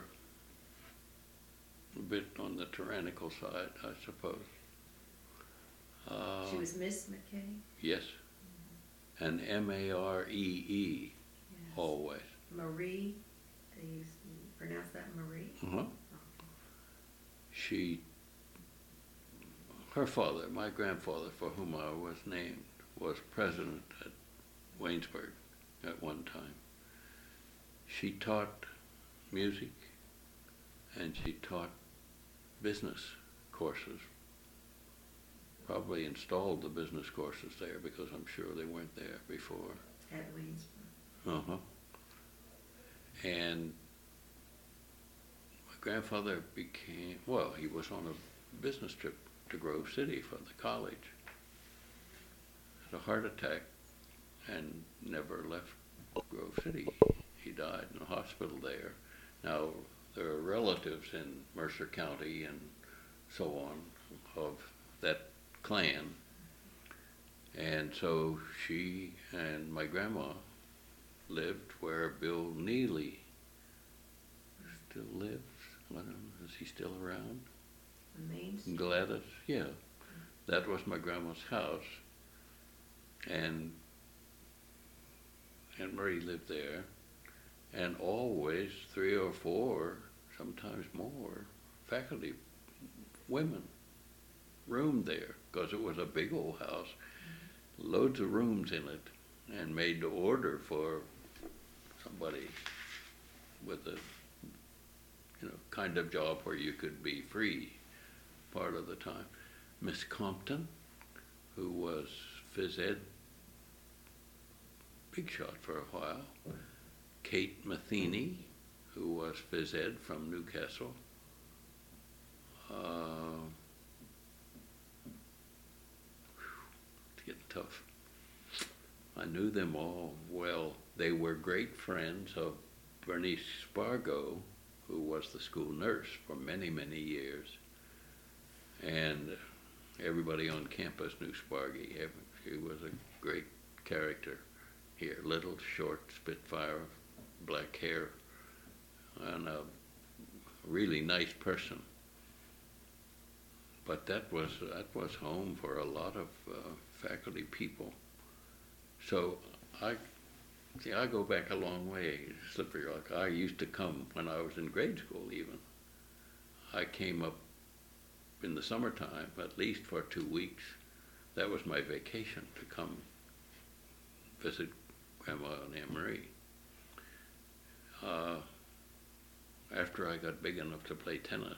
A: a bit on the tyrannical side, I suppose. Uh,
C: She was Miss McKay?
A: yes, and M A R E E,
C: Yes.
A: always.
C: Marie, you pronounce that Marie?
A: Uh-huh. She, her father, my grandfather, for whom I was named, was president at Waynesburg at one time. She taught music, and she taught business courses. Probably installed the business courses there, because I'm sure they weren't there before.
C: At Williamsburg.
A: Uh-huh. And my grandfather became, well, he was on a business trip to Grove City for the college. Had a heart attack and never left Grove City. He died in a hospital there. Now, there are relatives in Mercer County and so on of that clan. And so she and my grandma lived where Bill Neely still lives. I don't know, is he still around?
C: On Main Street?
A: Gladys, yeah. That was my grandma's house. And Aunt Marie lived there. And always three or four, sometimes more, faculty women roomed there, because it was a big old house, loads of rooms in it, and made to order for somebody with a, you know, kind of job where you could be free part of the time. Miss Compton, who was phys ed big shot for a while. Kate Matheny, who was phys ed from Newcastle. Uh, tough. I knew them all well. They were great friends of Bernice Spargo, who was the school nurse for many, many years. And everybody on campus knew Spargy. She was a great character here. Little, short, Spitfire, black hair, and a really nice person. But that was that was home for a lot of uh, faculty people. So I see. I go back a long way, Slippery Rock. I used to come when I was in grade school. Even I came up in the summertime, at least for two weeks. That was my vacation, to come visit Grandma and Aunt Marie. Uh, after I got big enough to play tennis,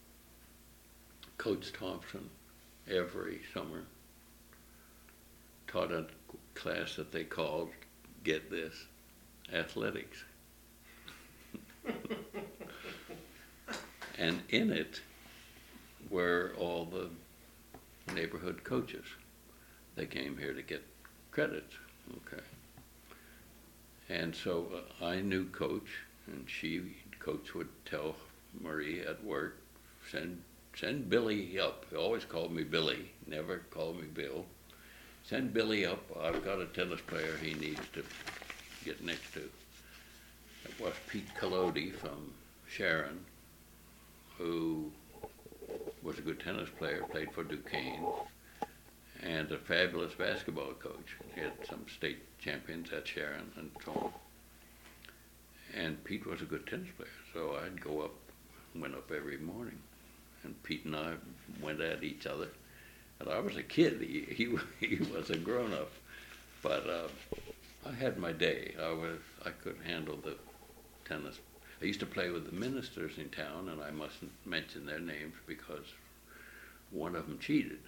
A: Coach Thompson every summer taught a class that they called, get this, athletics. And in it were all the neighborhood coaches. They came here to get credits, okay. And so uh, I knew Coach, and she, Coach would tell Marie at work, send send Billy up. He always called me Billy, never called me Bill. Send Billy up. I've got a tennis player he needs to get next to. It was Pete Collodi from Sharon, who was a good tennis player, played for Duquesne, and a fabulous basketball coach. He had some state champions at Sharon and so on. And Pete was a good tennis player, so I'd go up, went up every morning, and Pete and I went at each other. And I was a kid, he, he, he was a grown-up, but uh, I had my day. I was, I could handle the tennis. I used to play with the ministers in town, and I mustn't mention their names because one of them cheated.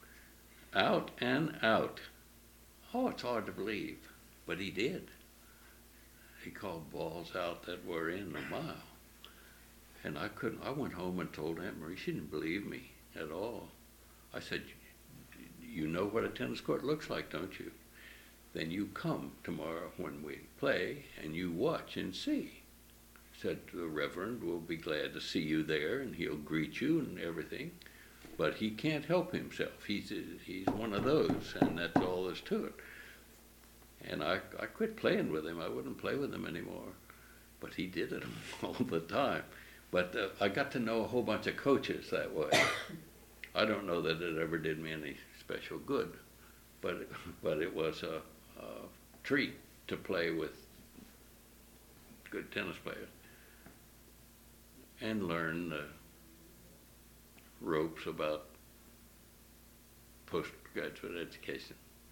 A: Out and out. Oh, it's hard to believe, but he did. He called balls out that were in a mile. And I couldn't, I went home and told Aunt Marie. She didn't believe me at all. I said, you know what a tennis court looks like, don't you? Then you come tomorrow when we play and you watch and see. Said, the Reverend will be glad to see you there and he'll greet you and everything, but he can't help himself. He's, he's one of those, and that's all there's to it. And I, I quit playing with him. I wouldn't play with him anymore, but he did it all the time. But uh, I got to know a whole bunch of coaches that way. I don't know that it ever did me any special good, but it, but it was a, a treat to play with good tennis players and learn the ropes about postgraduate education.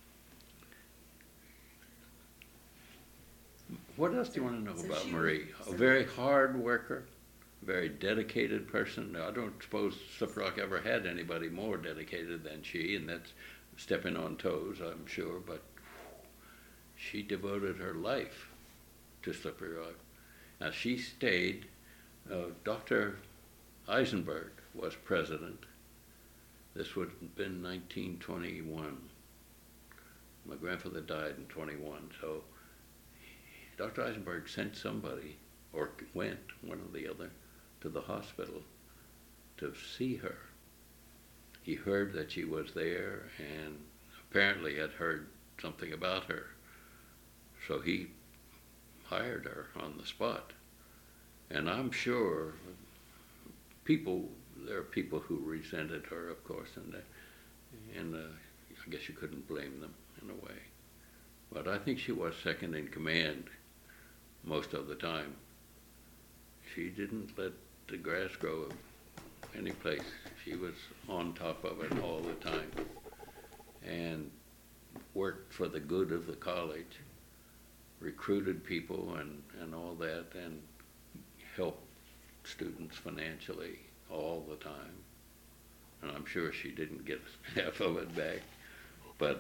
A: What else do you want to know
C: So
A: about
C: she-
A: Marie?
C: so-
A: A very hard worker, very dedicated person. I don't suppose Slippery Rock ever had anybody more dedicated than she, and that's stepping on toes, I'm sure, but she devoted her life to Slippery Rock. Now, she stayed, uh, Doctor Eisenberg was president. This would have been nineteen twenty-one. My grandfather died in twenty-one, so Doctor Eisenberg sent somebody, or went, one or the other, to the hospital to see her. He heard that she was there and apparently had heard something about her. So he hired her on the spot. And I'm sure people, there are people who resented her, of course, and, uh, and uh, I guess you couldn't blame them in a way. But I think she was second in command most of the time. She didn't let the grass grow any place. She was on top of it all the time and worked for the good of the college, recruited people and, and all that, and helped students financially all the time. And I'm sure she didn't get half of it back. But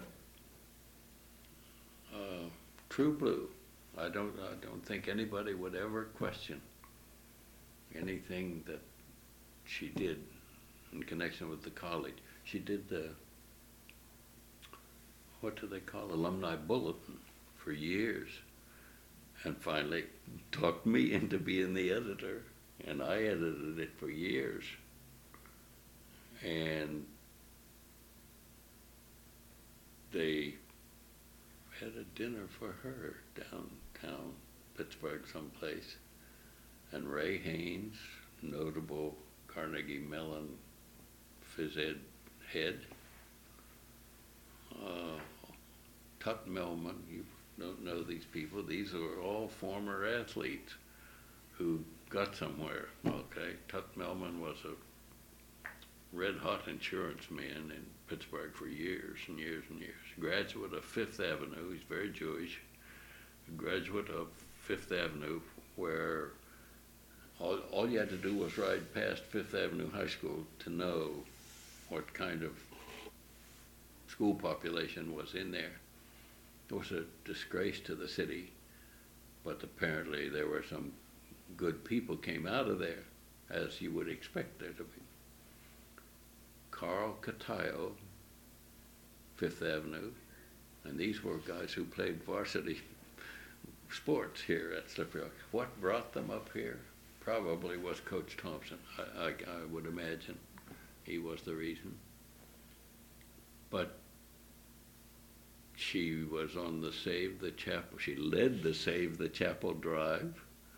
A: uh, true blue. I don't, I don't think anybody would ever question anything that she did in connection with the college. She did the, what do they call, alumni bulletin for years. And finally talked me into being the editor, and I edited it for years. And they had a dinner for her downtown Pittsburgh someplace. And Ray Haynes, notable Carnegie Mellon phys ed head, uh, Tut Melman, you don't know these people. These are all former athletes who got somewhere, okay? Tut Melman was a red-hot insurance man in Pittsburgh for years and years and years. Graduate of Fifth Avenue, he's very Jewish. Graduate of Fifth Avenue, where all, all you had to do was ride past Fifth Avenue High School to know what kind of school population was in there. It was a disgrace to the city, but apparently there were some good people came out of there, as you would expect there to be. Carl Catayo, Fifth Avenue, and these were guys who played varsity sports here at Slippery Rock. What brought them up here probably was Coach Thompson. I, I, I would imagine he was the reason. But she was on the Save the Chapel, she led the Save the Chapel drive,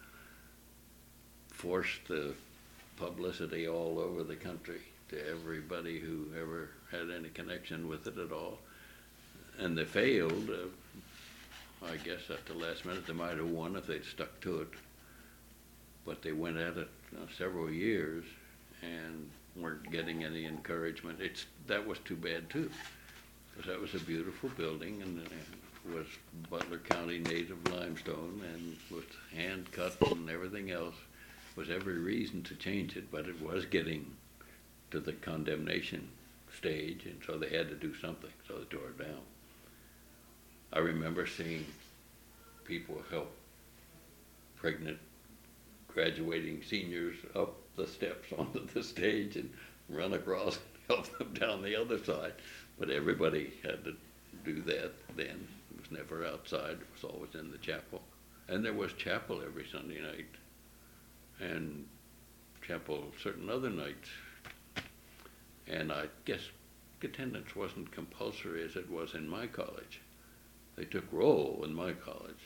A: forced the publicity all over the country to everybody who ever had any connection with it at all. And they failed. Uh, I guess at the last minute they might have won if they'd stuck to it. But they went at it uh, several years and weren't getting any encouragement. It's, that was too bad too, because that was a beautiful building, and it was Butler County native limestone and was hand cut and everything else. Was every reason to change it, but it was getting to the condemnation stage, and so they had to do something, so they tore it down. I remember seeing people help pregnant graduating seniors up the steps onto the stage and run across and help them down the other side, but everybody had to do that then. It was never outside, it was always in the chapel. And there was chapel every Sunday night, and chapel certain other nights. And I guess attendance wasn't compulsory as it was in my college. They took roll in my college.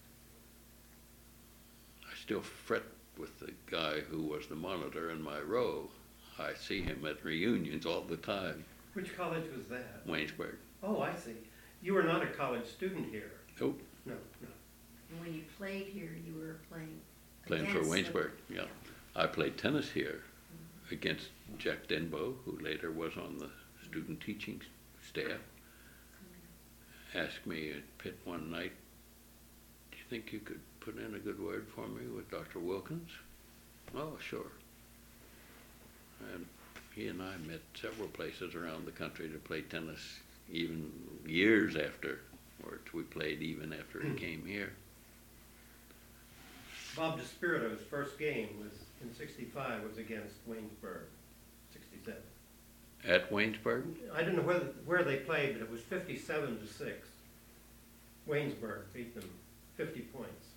A: I still fret with the guy who was the monitor in my row. I see him at reunions all the time.
B: Which college was that?
A: Waynesburg.
B: Oh, I see. You were not a college student here.
A: Nope.
B: No, no.
C: And when you played here, you were playing
A: Playing for
C: against
A: Waynesburg,
C: the-
A: yeah. I played tennis here against Jack Denbo, who later was on the student teaching staff. Asked me at Pitt one night, do you think you could put in a good word for me with Doctor Wilkins? Oh, sure. And he and I met several places around the country to play tennis, even years after, or we played even after he came here.
B: Bob DeSpirito's first game was in sixty-five was against Waynesburg, sixty-seven.
A: At Waynesburg?
B: I don't know whether, where they played, but it was fifty-seven to six. Waynesburg beat them fifty points.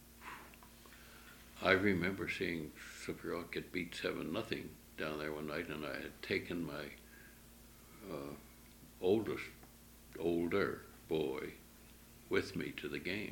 A: I remember seeing Slippery Rock get beat seven nothing down there one night, and I had taken my uh, oldest, older boy with me to the game.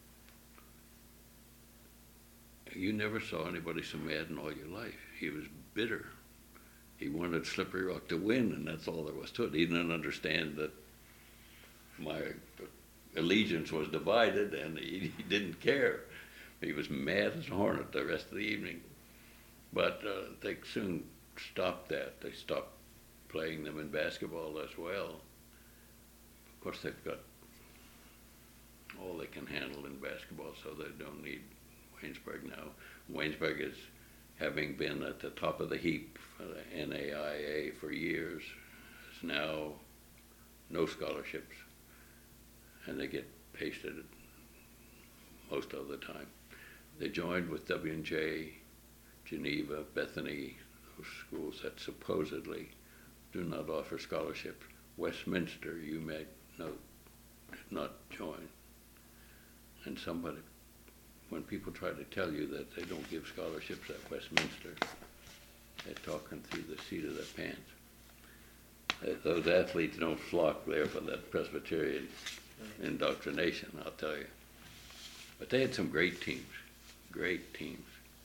A: You never saw anybody so mad in all your life. He was bitter. He wanted Slippery Rock to win, and that's all there was to it. He didn't understand that my allegiance was divided, and he, he didn't care. He was mad as a hornet the rest of the evening. But uh, they soon stopped that. They stopped playing them in basketball as well. Of course, they've got all they can handle in basketball, so they don't need Waynesburg now. Waynesburg is, having been at the top of the heap for the N A I A for years, is now no scholarships, and they get pasted most of the time. They joined with W and J, Geneva, Bethany, those schools that supposedly do not offer scholarships. Westminster, you may note, did not join. And somebody, when people try to tell you that they don't give scholarships at Westminster, they're talking through the seat of their pants. Uh, Those athletes don't flock there for that Presbyterian indoctrination, I'll tell you. But they had some great teams, great teams.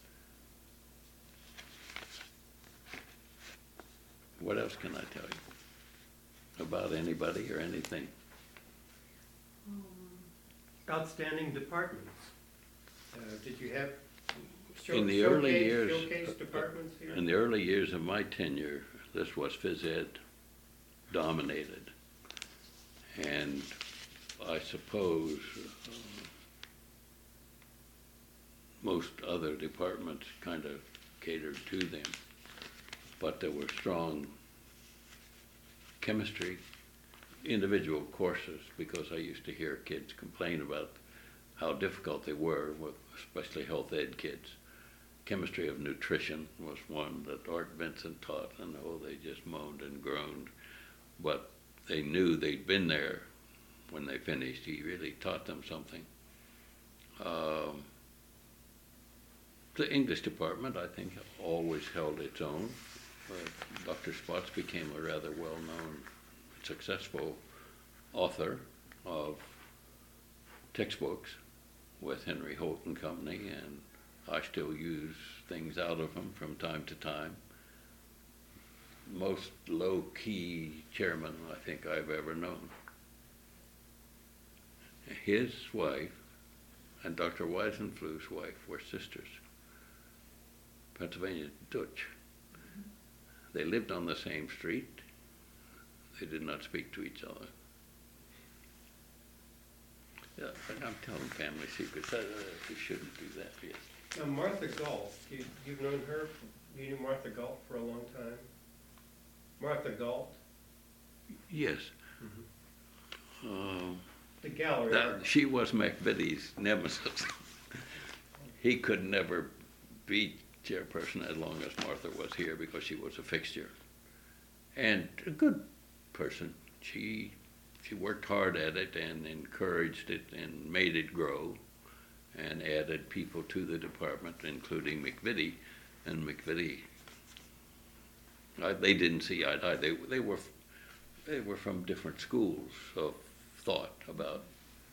A: What else can I tell you about anybody or anything?
C: Um,
B: Outstanding departments. Uh, Did you have show-
A: In the early
B: showcase-
A: years-
B: showcase departments here?
A: In the early years of my tenure, this was phys ed dominated. And I suppose uh, most other departments kind of catered to them. But there were strong chemistry, individual courses, because I used to hear kids complain about how difficult they were, with especially health ed kids. Chemistry of nutrition was one that Art Vincent taught, and oh, they just moaned and groaned. But they knew they'd been there when they finished. He really taught them something. Um, the English department, I think, always held its own. Uh, Doctor Spots became a rather well-known, successful author of textbooks with Henry Holt and Company, and I still use things out of him from time to time. Most low-key chairman I think I've ever known. His wife and Doctor Weisenflu's wife were sisters. Pennsylvania Dutch. They lived on the same street. They did not speak to each other. Yeah, but I'm telling family secrets. I, uh, you shouldn't do that. Yes.
B: Now, Martha Galt, you, you've known her, you knew Martha Galt for a long time? Martha Galt,
A: Yes. Um,
B: the gallery
A: that,
B: art.
A: she was McVitie's nemesis. He could never be chairperson as long as Martha was here because she was a fixture. And a good person. She she worked hard at it and encouraged it and made it grow and added people to the department, including McVitie. And McVitie, I, they didn't see eye to eye. They, they, were, they were from different schools of thought about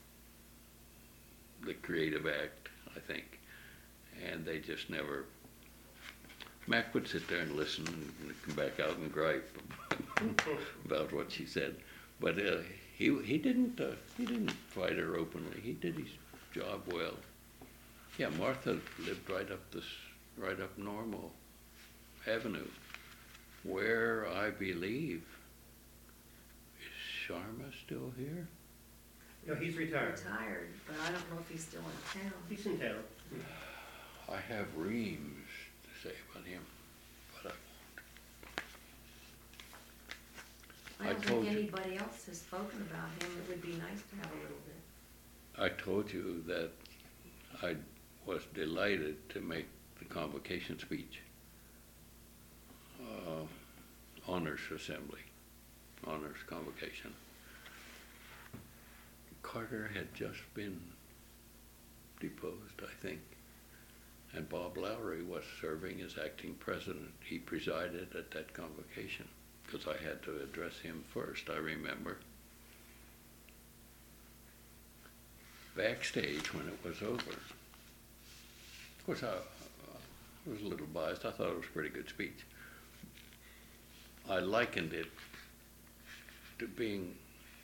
A: the creative act, I think. And they just never, Mac would sit there and listen and come back out and gripe about what she said. But uh, he he didn't uh, he didn't fight her openly. He did his job well. Yeah, Martha lived right up this right up Normal Avenue, where I believe is Sharma still here?
B: No, he's retired.
C: Retired, but I don't know if he's still in town.
B: He's in town.
A: I have reams to say about him, but I
C: I don't
A: I told
C: think
A: you.
C: anybody else has spoken about him. It would be nice to have a little bit.
A: I told you that I was delighted to make the convocation speech, uh, honors assembly, honors convocation. Carter had just been deposed, I think, and Bob Lowry was serving as acting president. He presided at that convocation because I had to address him first, I remember. Backstage, when it was over, of course, I, I was a little biased. I thought it was a pretty good speech. I likened it to being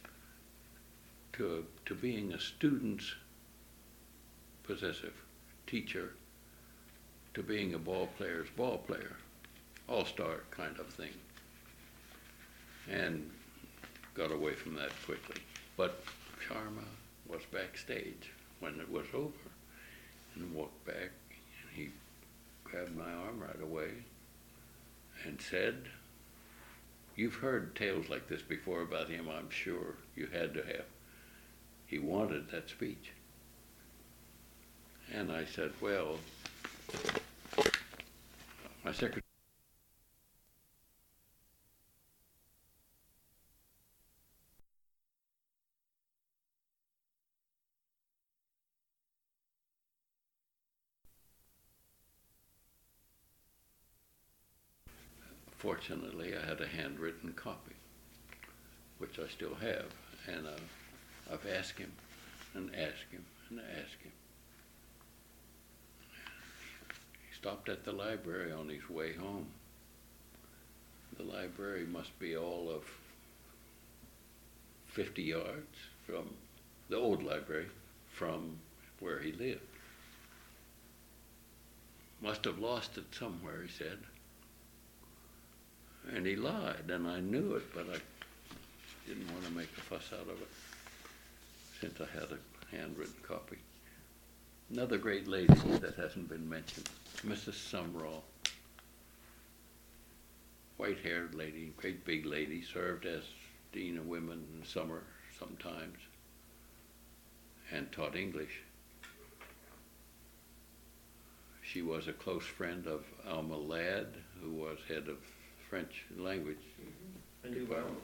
A: to to being a student's possessive teacher, to being a ball player's ball player, all-star kind of thing, and got away from that quickly. But Sharma was backstage when it was over and walked back, and he grabbed my arm right away and said, "You've heard tales like this before about him, I'm sure. You had to have. He wanted that speech." And I said, well, my secretary fortunately, I had a handwritten copy, which I still have, and uh, I've asked him and asked him and asked him. He stopped at the library on his way home. The library must be all of fifty yards from the old library from where he lived. Must have lost it somewhere, he said. And he lied, and I knew it, but I didn't want to make a fuss out of it since I had a handwritten copy. Another great lady that hasn't been mentioned, Missus Sumrall. White-haired lady, great big lady, served as Dean of Women in summer sometimes, and taught English. She was a close friend of Alma Ladd, who was head of French language
B: I knew
A: department.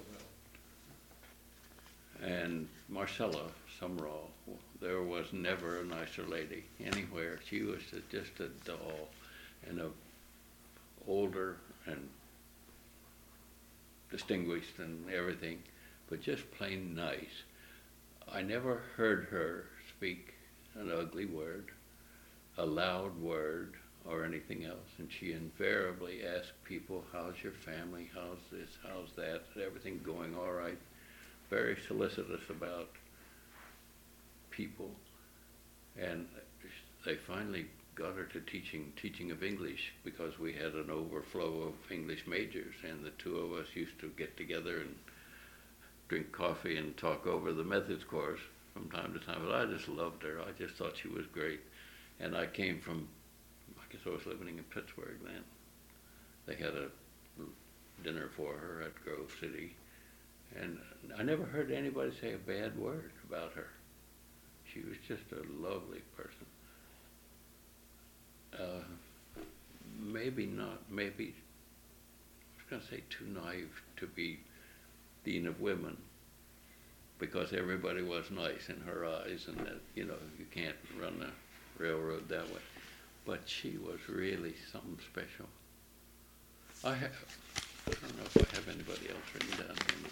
B: well.
A: And Marcella Sumrall, there was never a nicer lady anywhere. She was just a doll, and a older and distinguished and everything, but just plain nice. I never heard her speak an ugly word, a loud word, or anything else, and she invariably asked people, how's your family, how's this, how's that, is everything going all right? Very solicitous about people, and they finally got her to teaching teaching of English because we had an overflow of English majors, and the two of us used to get together and drink coffee and talk over the methods course from time to time. But I just loved her. I just thought she was great. And I came from, I guess I was living in Pittsburgh then. They had a dinner for her at Grove City, and I never heard anybody say a bad word about her. She was just a lovely person. Uh, maybe not, maybe, I was going to say too naive to be Dean of Women, because everybody was nice in her eyes, and that, you know, you can't run the railroad that way. But she was really something special. I have, I don't know if I have anybody else written down here.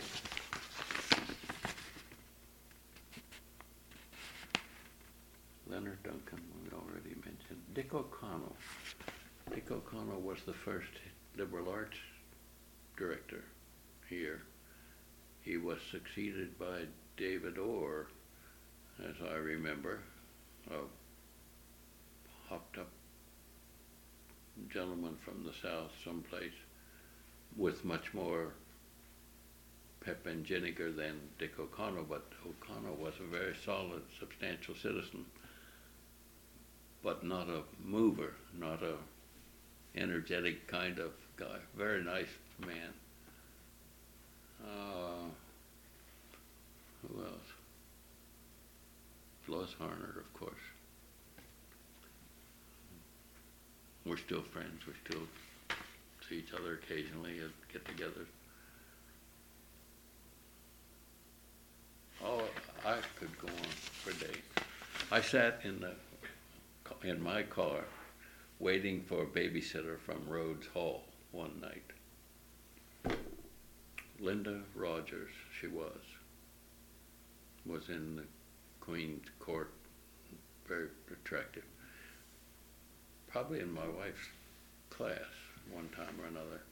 A: Leonard Duncan, we already mentioned. Dick O'Connell. Dick O'Connell was the first liberal arts director here. He was succeeded by David Orr, as I remember, a hopped up gentleman from the South someplace with much more pep and vinegar than Dick O'Connell, but O'Connell was a very solid, substantial citizen, but not a mover, not a energetic kind of guy. Very nice man. Uh, who else? Lois Harner, of course. We're still friends. We still see each other occasionally and get together. Oh, I could go on for days. I sat in the in my car waiting for a babysitter from Rhodes Hall one night. Linda Rogers, she was, was in the Queen's Court, very attractive. Probably in my wife's class one time or another.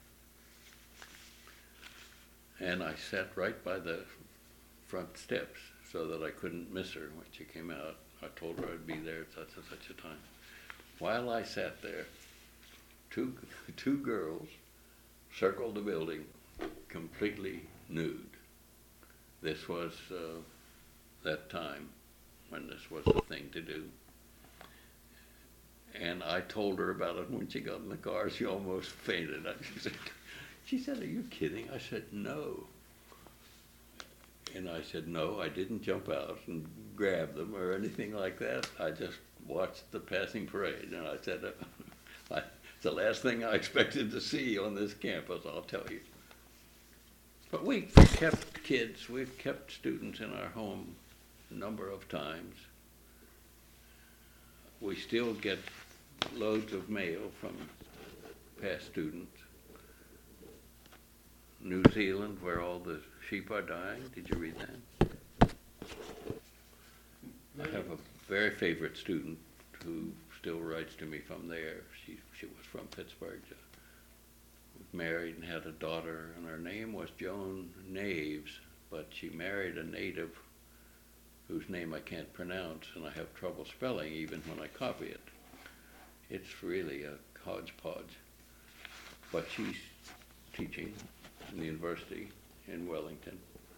A: And I sat right by the front steps so that I couldn't miss her when she came out. I told her I'd be there at such and such a time. While I sat there, two, two girls circled the building completely nude. This was uh, that time when this was the thing to do. And I told her about it when she got in the car. She almost fainted. She said, she said, "Are you kidding?" I said, "No." And I said, "No, I didn't jump out and grab them or anything like that. I just watched the passing parade." And I said, uh, "It's the last thing I expected to see on this campus, I'll tell you." But we kept kids, we've kept students in our home a number of times. We still get loads of mail from past students. New Zealand where all the sheep are dying. Did you read that? I have a very favorite student who still writes to me from there. She she was from Pittsburgh. Was married and had a daughter, and her name was Joan Naves, but she married a native whose name I can't pronounce, and I have trouble spelling even when I copy it. It's really a hodgepodge. But she's teaching in the university in Wellington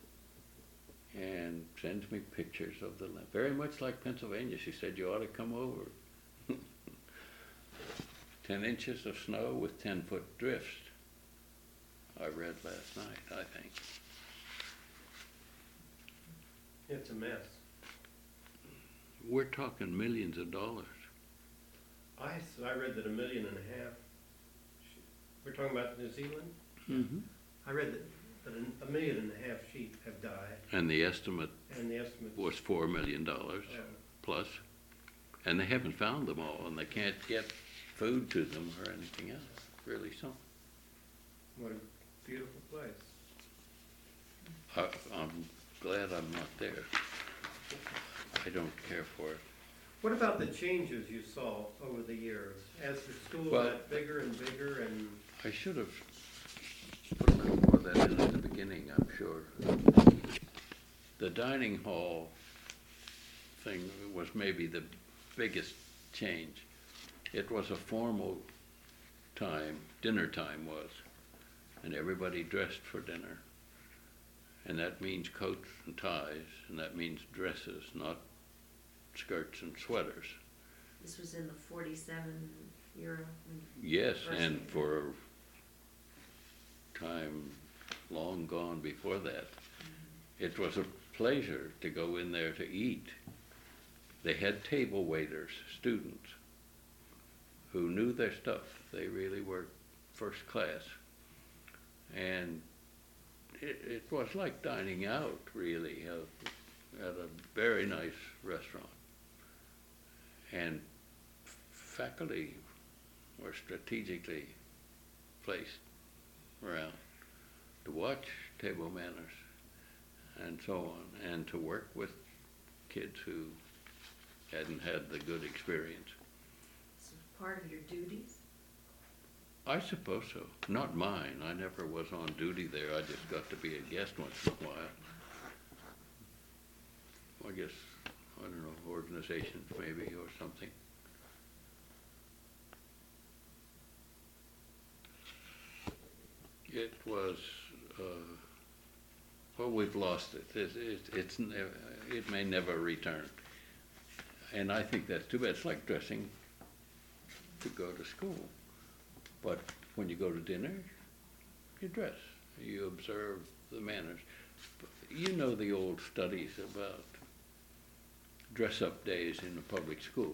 A: and sends me pictures of the land. Very much like Pennsylvania. She said, you ought to come over. Ten inches of snow with ten foot drifts, I read last night, I think.
B: It's a mess.
A: We're talking millions of dollars.
B: I, s- I read that a million and a half, sh- we're talking about New Zealand?
A: Mm-hmm.
B: I read that, that a, a million and a half sheep have died,
A: And the estimate
B: and the estimate
A: was four million dollars
B: uh,
A: plus. And they haven't found them all, and they can't get food to them or anything else. Really something.
B: what a beautiful place.
A: I, I'm glad I'm not there. I don't care for it.
B: What about the changes you saw over the years as the school
A: Well-
B: got bigger and bigger and
A: I should have put a little more of that in at the beginning, I'm sure. The dining hall thing was maybe the biggest change. It was a formal time, dinner time was, and everybody dressed for dinner. And that means coats and ties, and that means dresses, not skirts and sweaters.
C: This was in the forty-seven era.
A: Yes, and
C: First-
A: for a time long gone before that, it was a pleasure to go in there to eat. They had table waiters, students, who knew their stuff. They really were first class. And it, it was like dining out, really, uh, at a very nice restaurant. And faculty were strategically placed around to watch table manners and so on, and to work with kids who hadn't had the good experience.
C: This was part of your duties.
A: I suppose so. Not mine. I never was on duty there. I just got to be a guest once in a while. I guess, I don't know, organizations maybe or something. It was, uh, well, we've lost it. It, it, it's, never, it may never return. And I think that's too bad. It's like dressing to go to school. But when you go to dinner, you dress. You observe the manners. You know the old studies about dress-up days in the public schools.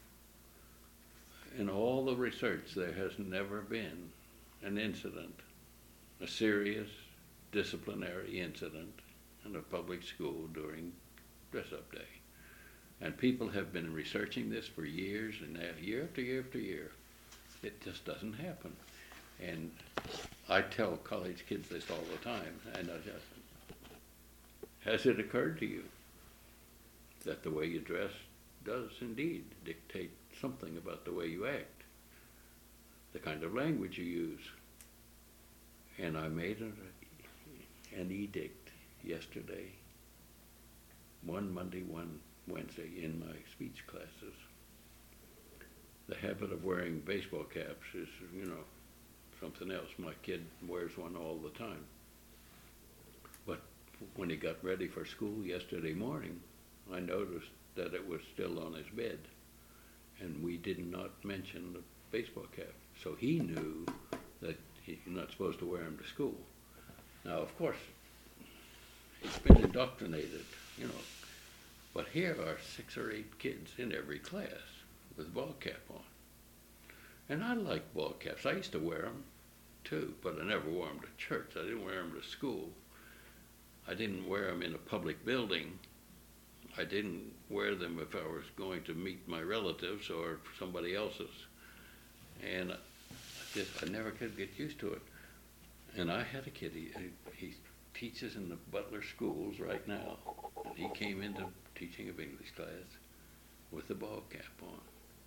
A: In all the research, there has never been an incident, a serious disciplinary incident in a public school during dress-up day. And people have been researching this for years and year after year after year. It just doesn't happen. And I tell college kids this all the time, and I just, has it occurred to you that the way you dress does indeed dictate something about the way you act, the kind of language you use? And I made an, an edict yesterday, one Monday, one Wednesday, in my speech classes. The habit of wearing baseball caps is, you know, something else. My kid wears one all the time. But when he got ready for school yesterday morning, I noticed that it was still on his bed. And we did not mention the baseball cap. So he knew that he, you're not supposed to wear them to school. Now, of course, he's been indoctrinated, you know. But here are six or eight kids in every class with ball cap on. And I like ball caps. I used to wear them too, but I never wore them to church. I didn't wear them to school. I didn't wear them in a public building. I didn't wear them if I was going to meet my relatives or somebody else's. And I just, I never could get used to it. And I had a kid, he, he teaches in the Butler schools right now. And he came into teaching of English class with the ball cap on.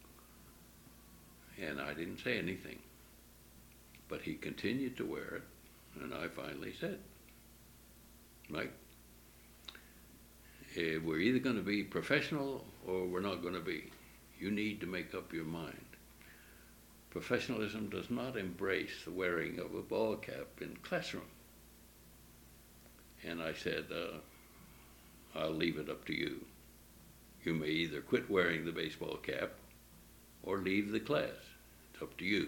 A: And I didn't say anything. But he continued to wear it, and I finally said, Mike, eh, we're either going to be professional or we're not going to be. You need to make up your mind. Professionalism does not embrace the wearing of a ball cap in classroom. And I said, uh, I'll leave it up to you. You may either quit wearing the baseball cap or leave the class. It's up to you.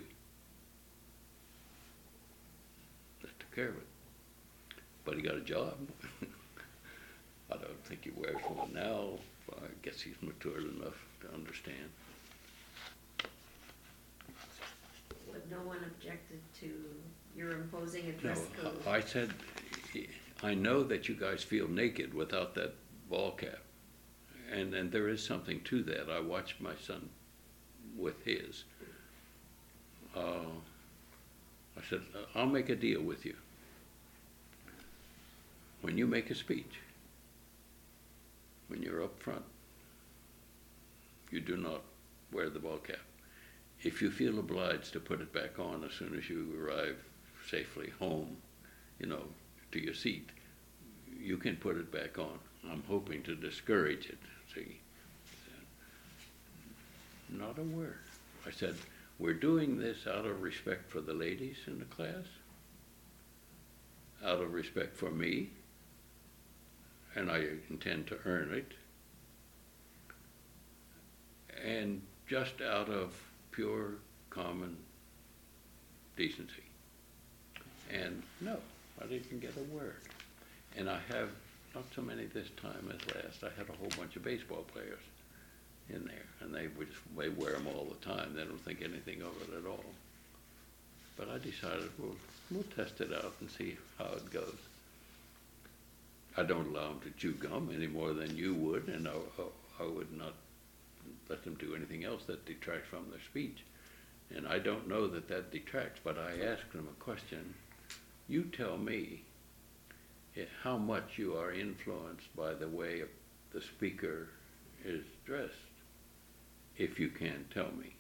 A: That took care of it. But he got a job. I don't think he wears one now. I guess he's matured enough to understand.
C: But no one objected to your imposing a
A: No,
C: dress code?
A: I said, I know that you guys feel naked without that ball cap. And, and there is something to that. I watched my son with his. Uh, I said, I'll make a deal with you. When you make a speech, when you're up front, you do not wear the ball cap. If you feel obliged to put it back on as soon as you arrive safely home, you know, to your seat, you can put it back on. I'm hoping to discourage it, see. Not a word. I said, we're doing this out of respect for the ladies in the class, out of respect for me, and I intend to earn it, and just out of pure common decency. And no, I didn't get a word. And I have not so many this time as last. I had a whole bunch of baseball players in there, and they would just, they wear them all the time. They don't think anything of it at all. But I decided we'll, we'll test it out and see how it goes. I don't allow them to chew gum any more than you would, and I, I would not let them do anything else that detracts from their speech. And I don't know that that detracts, but I asked them a question. You tell me how much you are influenced by the way the speaker is dressed, if you can tell me.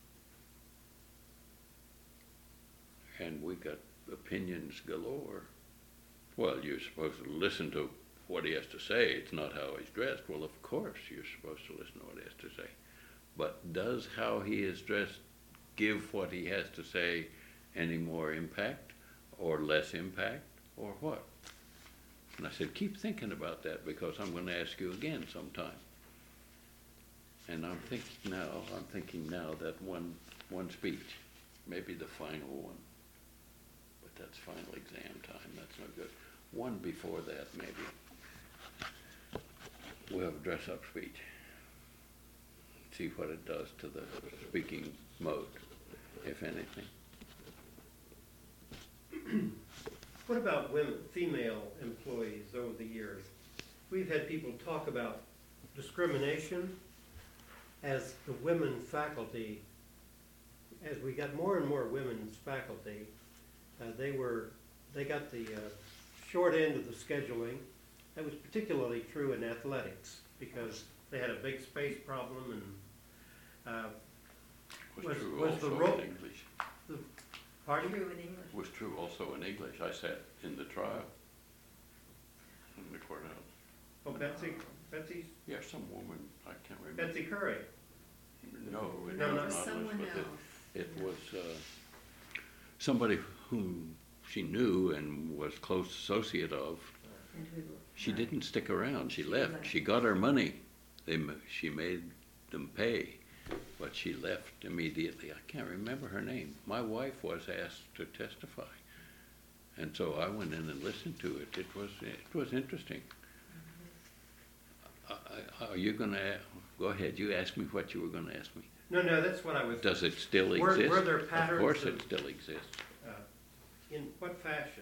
A: And we got opinions galore. Well, you're supposed to listen to what he has to say. It's not how he's dressed. Well, of course, you're supposed to listen to what he has to say. But does how he is dressed give what he has to say any more impact or less impact or what? And I said, keep thinking about that because I'm going to ask you again sometime. And I'm thinking now, I'm thinking now that one, one speech, maybe the final one, but that's final exam time, that's no good. One before that, maybe. We'll have a dress-up speech. See what it does to the speaking mode, if anything.
B: What about women, female employees over the years? We've had people talk about discrimination as the women faculty. As we got more and more women's faculty, uh, they were, they got the uh, short end of the scheduling. That was particularly true in athletics because they had a big space problem and uh,
A: Was,
B: was,
A: true
B: was
A: also
B: the role.
A: in English.
B: The, pardon?
C: True in English.
A: Was true also in English. I sat in the trial in the courthouse.
B: Oh, Betsy, Betsy,
A: Yeah, some woman, I can't remember.
B: Betsy Curry.
A: No, it
B: No,
A: was
B: no.
A: not
C: Someone
A: Elizabeth.
C: else.
A: It, it was uh, somebody whom she knew and was close associate of.
C: And who,
A: She
C: uh,
A: didn't stick around. She
C: She
A: left.
C: left.
A: She got her money. They, ma- she made them pay, but she left immediately. I can't remember her name. My wife was asked to testify, and so I went in and listened to it. It was it was interesting. I, I, are you going to go ahead? You asked me what you were going to ask me.
B: No, no, that's what I was.
A: Does it still
B: Were-
A: exist?
B: were there
A: Of
B: patterns
A: course,
B: of-
A: it still exists.
B: Uh, in what fashion?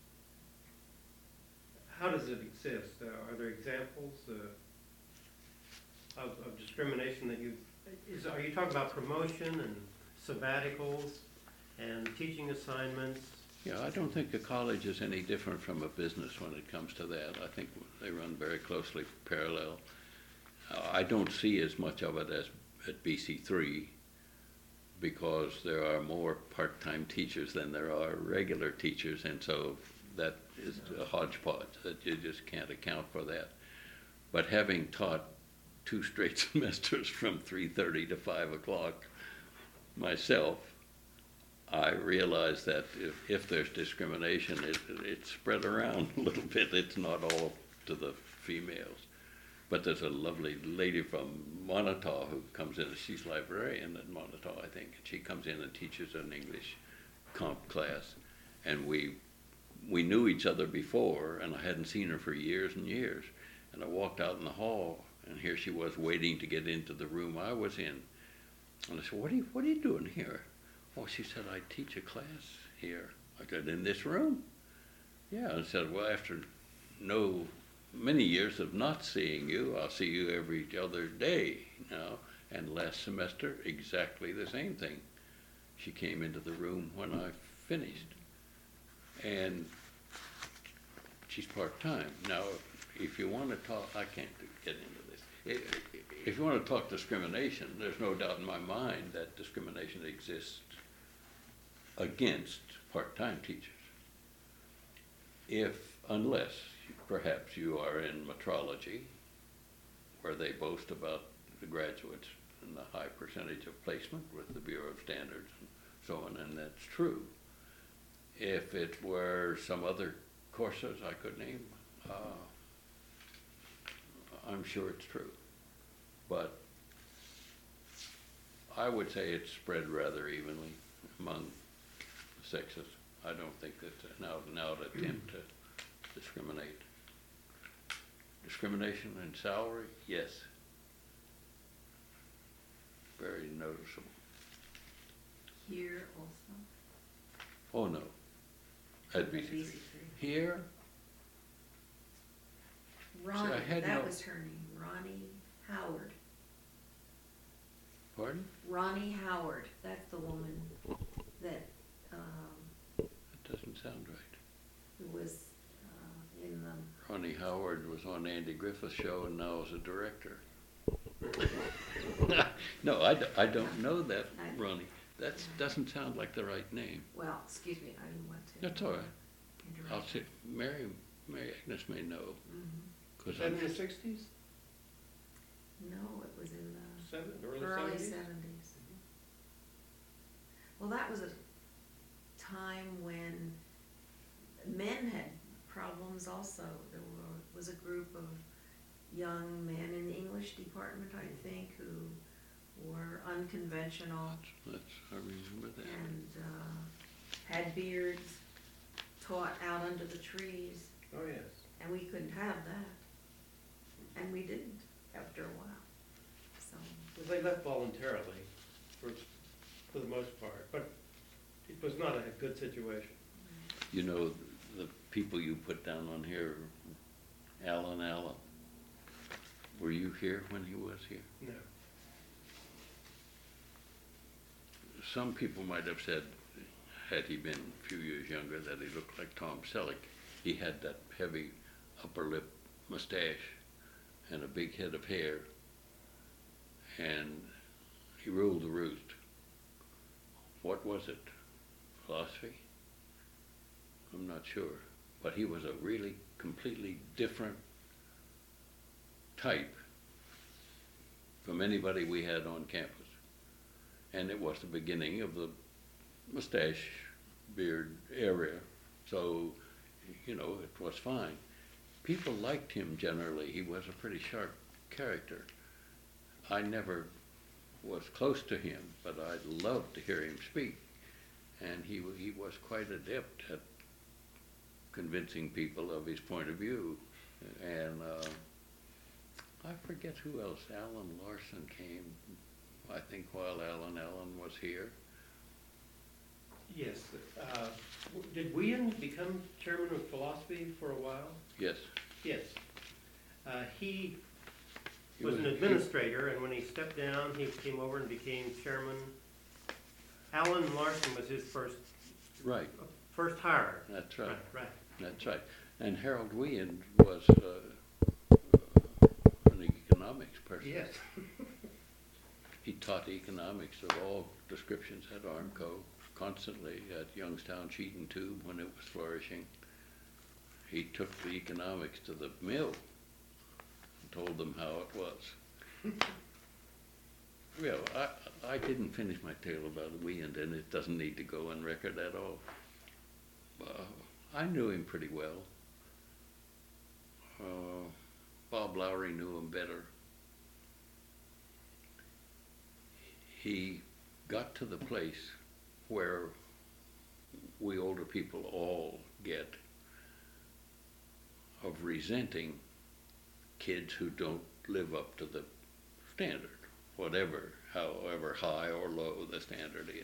B: How does it exist? Uh, are there examples uh, of, of discrimination that you, is, are you talking about promotion and sabbaticals and teaching assignments
A: Yeah, I don't think a college is any different from a business when it comes to that. I think they run very closely parallel. Uh, I don't see as much of it as at B C three because there are more part-time teachers than there are regular teachers, and so that is a hodgepodge that you just can't account for that. But having taught two straight semesters from three thirty to five o'clock myself, I realize that if, if there's discrimination, it, it's spread around a little bit. It's not all to the females. But there's a lovely lady from Montauk who comes in, she's librarian at Montauk, I think, and she comes in and teaches an English comp class. And we, we knew each other before, and I hadn't seen her for years and years. And I walked out in the hall, and here she was waiting to get into the room I was in. And I said, what are you, what are you doing here? Oh, she said, I teach a class here. I said, in this room? Yeah, and said, well, after no many years of not seeing you, I'll see you every other day now. And last semester, exactly the same thing. She came into the room when I finished. And she's part-time. Now, if you want to talk, I can't get into this. If you want to talk discrimination, there's no doubt in my mind that discrimination exists against part-time teachers. If, unless perhaps you are in metrology, where they boast about the graduates and the high percentage of placement with the Bureau of Standards and so on, and that's true. If it were some other courses I could name, uh, I'm sure it's true. But I would say it's spread rather evenly among the sexes. I don't think it's an out-and-out attempt to discriminate. Discrimination in salary, yes. Very noticeable.
C: Here also?
A: Oh, no. At B C three. Here,
C: Ronnie,
A: I had
C: that
A: no-
C: was her name, Ronnie Howard.
A: pardon?
C: Ronnie Howard, that's the woman that, um,
A: That doesn't sound right.
C: who was, uh, in the,
A: Ronnie Howard was on Andy Griffith's show and now is a director. No, I, d- I don't know that,
C: I-
A: Ronnie. That doesn't sound like the right name.
C: well, excuse me, I didn't want to.
A: That's all right.
C: interrupt.
A: I'll say, Mary, Mary Agnes may know,
C: Mhm.
A: because
B: Was that
A: I'm,
B: in the sixties?
C: No, it was in the
B: Seven, early
C: early
B: seventies?
C: seventies. Well, that was a time when men had problems also. There were, was a group of young men in the English department, I think, who were unconventional
A: that's, I remember that.
C: and uh, had beards, taught out under the trees,
B: Oh, yes.
C: and we couldn't have that. And we didn't after a while, so.
B: Well, they left voluntarily for, for the most part, but it was not a good situation.
A: You know, the people you put down on here, Alan Allen, were you here when he was here?
B: No.
A: Some people might have said, had he been a few years younger, that he looked like Tom Selleck. He had that heavy upper lip mustache and a big head of hair, and he ruled the roost. What was it? Philosophy? I'm not sure. But he was a really completely different type from anybody we had on campus. And it was the beginning of the mustache beard area, so, you know, it was fine. People liked him generally. He was a pretty sharp character. I never was close to him, but I loved to hear him speak. And he, he was quite adept at convincing people of his point of view. And uh, I forget who else. Alan Larson came, I think, while Alan Allen was here.
B: Yes. Uh, w- did Whelan become chairman of philosophy for a while?
A: Yes.
B: Yes. Uh, he
A: He
B: was
A: was-
B: an administrator, and when he stepped down, he came over and became chairman. Alan Larson was his first,
A: Right.
B: First hire.
A: That's right.
B: Right.
A: That's right. And Harold Weand was uh, an economics person.
B: Yes.
A: He taught economics of all descriptions at Armco, constantly at Youngstown Sheet and Tube when it was flourishing. He took the economics to the mill and told them how it was. Well, I, I didn't finish my tale about Weand, and it doesn't need to go on record at all. Uh, I knew him pretty well. Uh, Bob Lowry knew him better. He got to the place where we older people all get of resenting kids who don't live up to the standard, whatever, however high or low the standard is.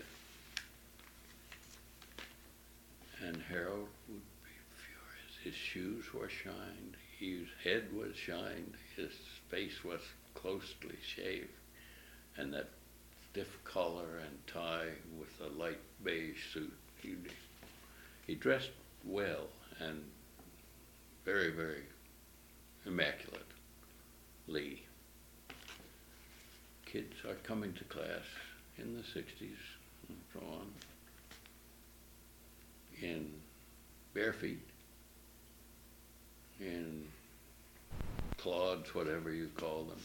A: And Harold would be furious. His shoes were shined, his head was shined, his face was closely shaved, and that stiff collar and tie with a light beige suit. He, he dressed well and very, very immaculately. Kids are coming to class in the sixties and so on in bare feet, in clods, whatever you call them.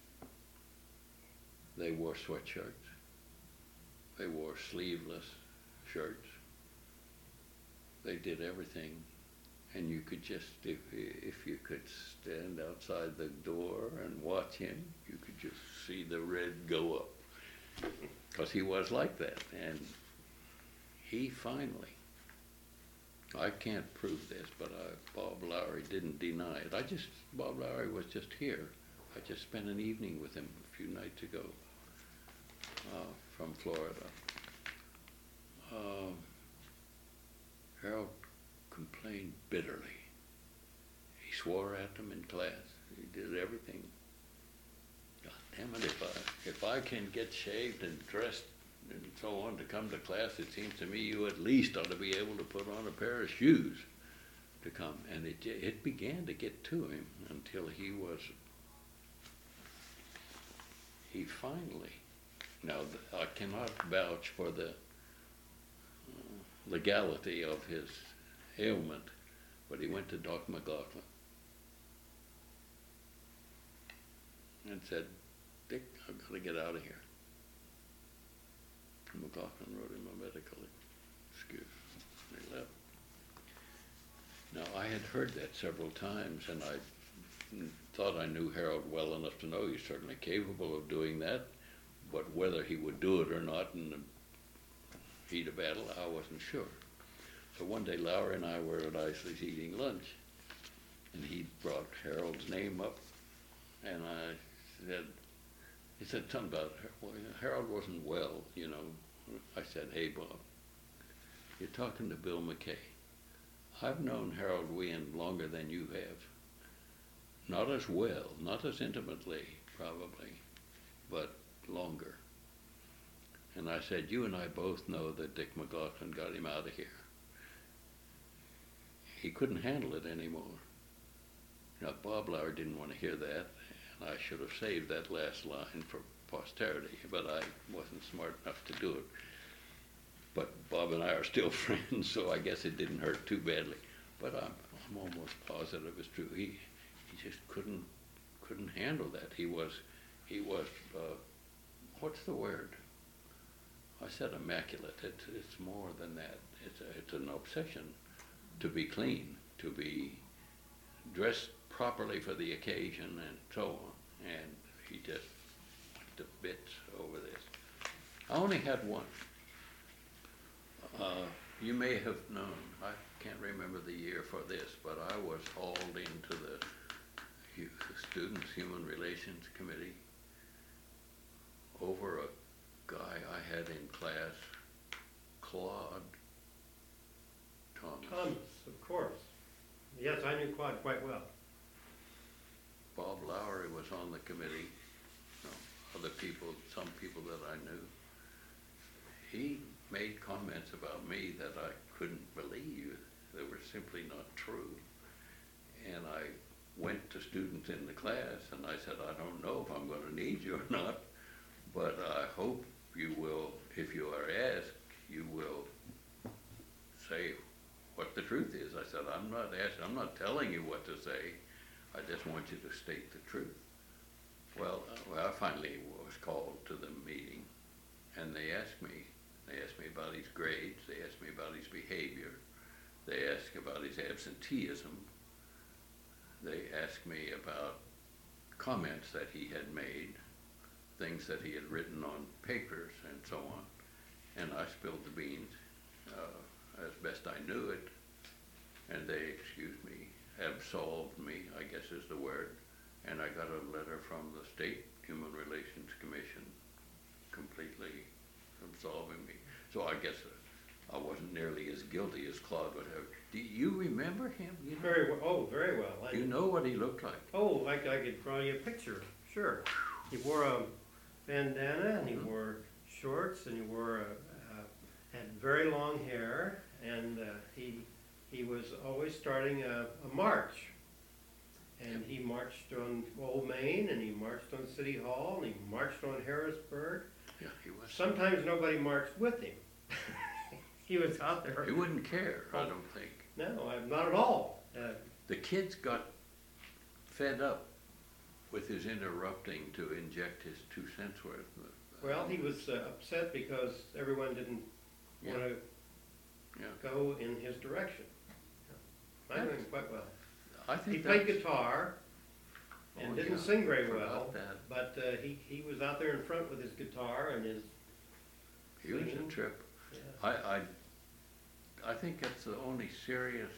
A: They wore sweatshirts. They wore sleeveless shirts. They did everything. And you could just, if, if you could stand outside the door and watch him, you could just see the red go up. Because he was like that. And he finally, I can't prove this, but I, Bob Lowry didn't deny it. I just, Bob Lowry was just here. I just spent an evening with him a few nights ago uh, from Florida. Uh, Harold complained bitterly. He swore at them in class. He did everything. God damn it, if I, if I can get shaved and dressed and so on to come to class, it seems to me you at least ought to be able to put on a pair of shoes to come. And it, it began to get to him until he was, he finally, now I cannot vouch for the uh, legality of his ailment, but he went to Doc McLaughlin and said, Dick, I've got to get out of here. And McLaughlin wrote him a medical excuse. They left. Now, I had heard that several times, and I thought I knew Harold well enough to know he's certainly capable of doing that, but whether he would do it or not in the heat of battle, I wasn't sure. So one day, Lowry and I were at Isley's eating lunch, and he brought Harold's name up, and I said, he said something about, well, Harold wasn't well, you know. I said, hey, Bob, you're talking to Bill McKay. I've known Harold Weand longer than you have. Not as well, not as intimately, probably, but longer. And I said, you and I both know that Dick McLaughlin got him out of here. He couldn't handle it anymore. Now, Bob Lowry didn't want to hear that, and I should have saved that last line for posterity, but I wasn't smart enough to do it. But Bob and I are still friends, so I guess it didn't hurt too badly. But I'm, I'm almost positive it's true. He, he just couldn't, couldn't handle that. He was, he was, uh, what's the word? I said immaculate. It's, it's more than that. It's, a, it's an obsession to be clean, to be dressed properly for the occasion, and so on. And he just went to bits over this. I only had one. Uh, you may have known, I can't remember the year for this, but I was hauled into the, the Students' Human Relations Committee over a guy I had in class, Claude Thomas.
B: Thomas, of course. Yes, I knew Claude quite well.
A: Bob Lowry was on the committee, you know, other people, some people that I knew. He made comments about me that I couldn't believe that were simply not true. And I went to students in the class and I said, I don't know if I'm going to need you or not, but I hope you will, if you are asked, you will say what the truth is. I said, I'm not asking, I'm not telling you what to say. I just want you to state the truth. Well, uh, well, I finally was called to the meeting, and they asked me, they asked me about his grades, they asked me about his behavior, they asked about his absenteeism, they asked me about comments that he had made, things that he had written on papers, and so on. And I spilled the beans uh, as best I knew it, and they excused me, absolved me, I guess is the word, and I got a letter from the State Human Relations Commission completely absolving me. So I guess uh, I wasn't nearly as guilty as Claude would have. Do you remember him? You know,
B: Very well, oh, very well. I-
A: do you know what he looked like?
B: Oh, like I could draw you a picture, sure. He wore a bandana, and he
A: Mhm.
B: wore shorts, and he wore a, uh, had very long hair, and uh, he, he was always starting a, a march. And he marched on Old Main, and he marched on City Hall, and he marched on Harrisburg.
A: Yeah, he was.
B: Sometimes nobody marched with him. He was out there.
A: He wouldn't care, I don't think.
B: No, I- not at all. Uh,
A: The kids got fed up with his interrupting to inject his two cents worth.
B: Well, he was uh, upset because everyone didn't
A: Yeah.
B: want to
A: Yeah,
B: go in his direction. I know him quite well.
A: I think
B: He played
A: that's-
B: guitar
A: Oh,
B: and didn't
A: yeah,
B: sing very
A: forgot
B: well,
A: that.
B: but uh, he, he was out there in front with his guitar and his,
A: He was a
B: singing.
A: trip.
B: yeah.
A: I, I, I think that's the only serious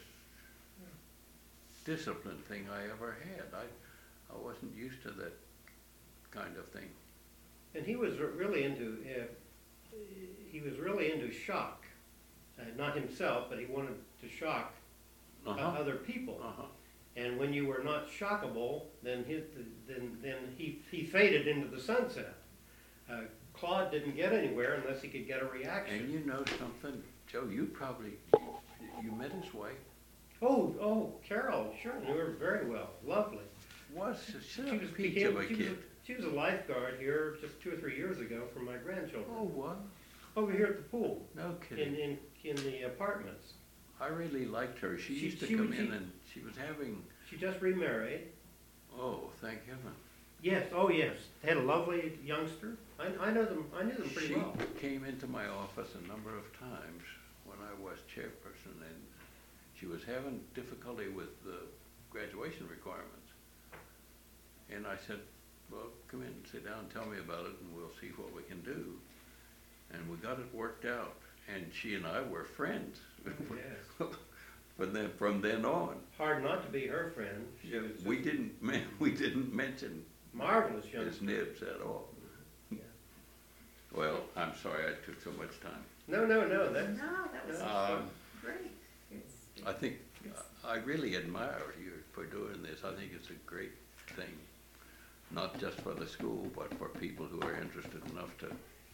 A: discipline thing I ever had. I, I wasn't used to that kind of thing.
B: And he was re- really into, uh, he was really into shock. Uh, Not himself, but he wanted to shock o-
A: Uh-huh,
B: other people.
A: uh-huh.
B: And when you were not shockable, then his, then, then he, he faded into the sunset. Uh, Claude didn't get anywhere unless he could get a
A: And
B: reaction.
A: you know something, Joe, you probably, you met his wife,
B: Oh, oh, Carol, sure, knew her very well, lovely.
A: was, she's
B: She
A: a
B: was,
A: peach
B: became,
A: of a
B: she was,
A: kid.
B: a- she was a lifeguard here just two or three years ago for my grandchildren.
A: Oh, what?
B: Over here at the pool,
A: No
B: in,
A: kidding.
B: in, in the apartments.
A: I really liked her. She
B: She-
A: used to
B: she
A: come
B: would-
A: in
B: she-
A: and she was having,
B: She just remarried.
A: oh, thank heaven.
B: Yes, oh yes, they had a lovely youngster. I, I know them, I knew them pretty well.
A: She came into my office a number of times when I was chairperson, and she was having difficulty with the graduation requirements. And I said, well, come in, sit down, tell me about it, and we'll see what we can do. And we got it worked out, and she and I were friends.
B: Yes.
A: From then, from then on.
B: Hard not to be her friend. She was
A: We
B: just
A: didn't, men- we didn't mention
B: marvelous
A: his
B: youngster.
A: nibs at all.
B: Yeah.
A: Well, I'm sorry I took so much time.
B: No, no, no, that's,
C: No, that was
A: Um,
C: great. It's,
A: I think, I really admire you for doing this. I think it's a great thing, not just for the school, but for people who are interested enough to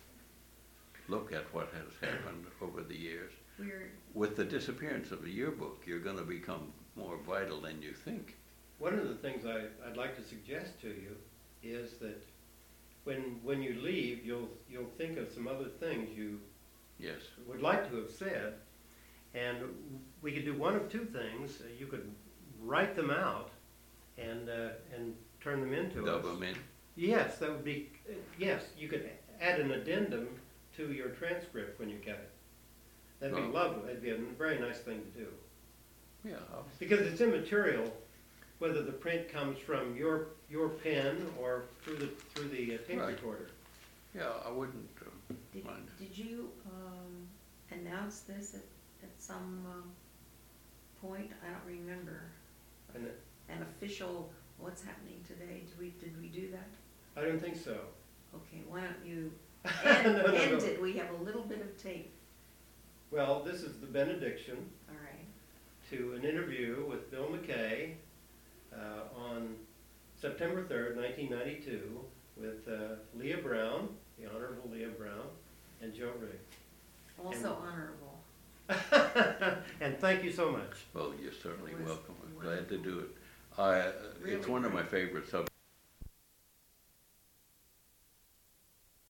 A: look at what has happened over the years.
C: we're,
A: With the disappearance of the yearbook, you're gonna become more vital than you think.
B: one of the things I, I'd like to suggest to you is that when, when you leave, you'll, you'll think of some other things you
A: Yes,
B: would like to have said. And we could do one of two things. Uh, You could write them out and, uh, and turn them into us.
A: dub them in.
B: Yes, that would be, uh, yes, you could add an addendum to your transcript when you get it. That'd be
A: Oh.
B: lovely, that'd be a very nice thing to do.
A: Yeah, I'll-
B: Because it's immaterial whether the print comes from your, your pen or through the, through the uh, tape
A: Right.
B: recorder.
A: yeah, I wouldn't uh,
C: did,
A: mind.
C: did you, um, announce this at, at some, um, point? I don't remember.
B: And it-
C: An official, what's happening today? Did we, did we do that?
B: I don't think so.
C: Okay, why don't you
B: No,
C: end,
B: no, no.
C: end it? We have a little bit of tape.
B: Well, this is the benediction
C: All right.
B: to an interview with Bill McKay uh, on September third, nineteen ninety-two, with uh, Leah Brown, the Honorable Leah Brown, and Joe Rigg.
C: Also
B: And-
C: honorable.
B: And thank you so much.
A: Well, you're certainly
C: It was
A: welcome. I'm glad to
C: wonderful.
A: do it. I, it's
C: Really
A: one of my
C: great.
A: favorite subjects.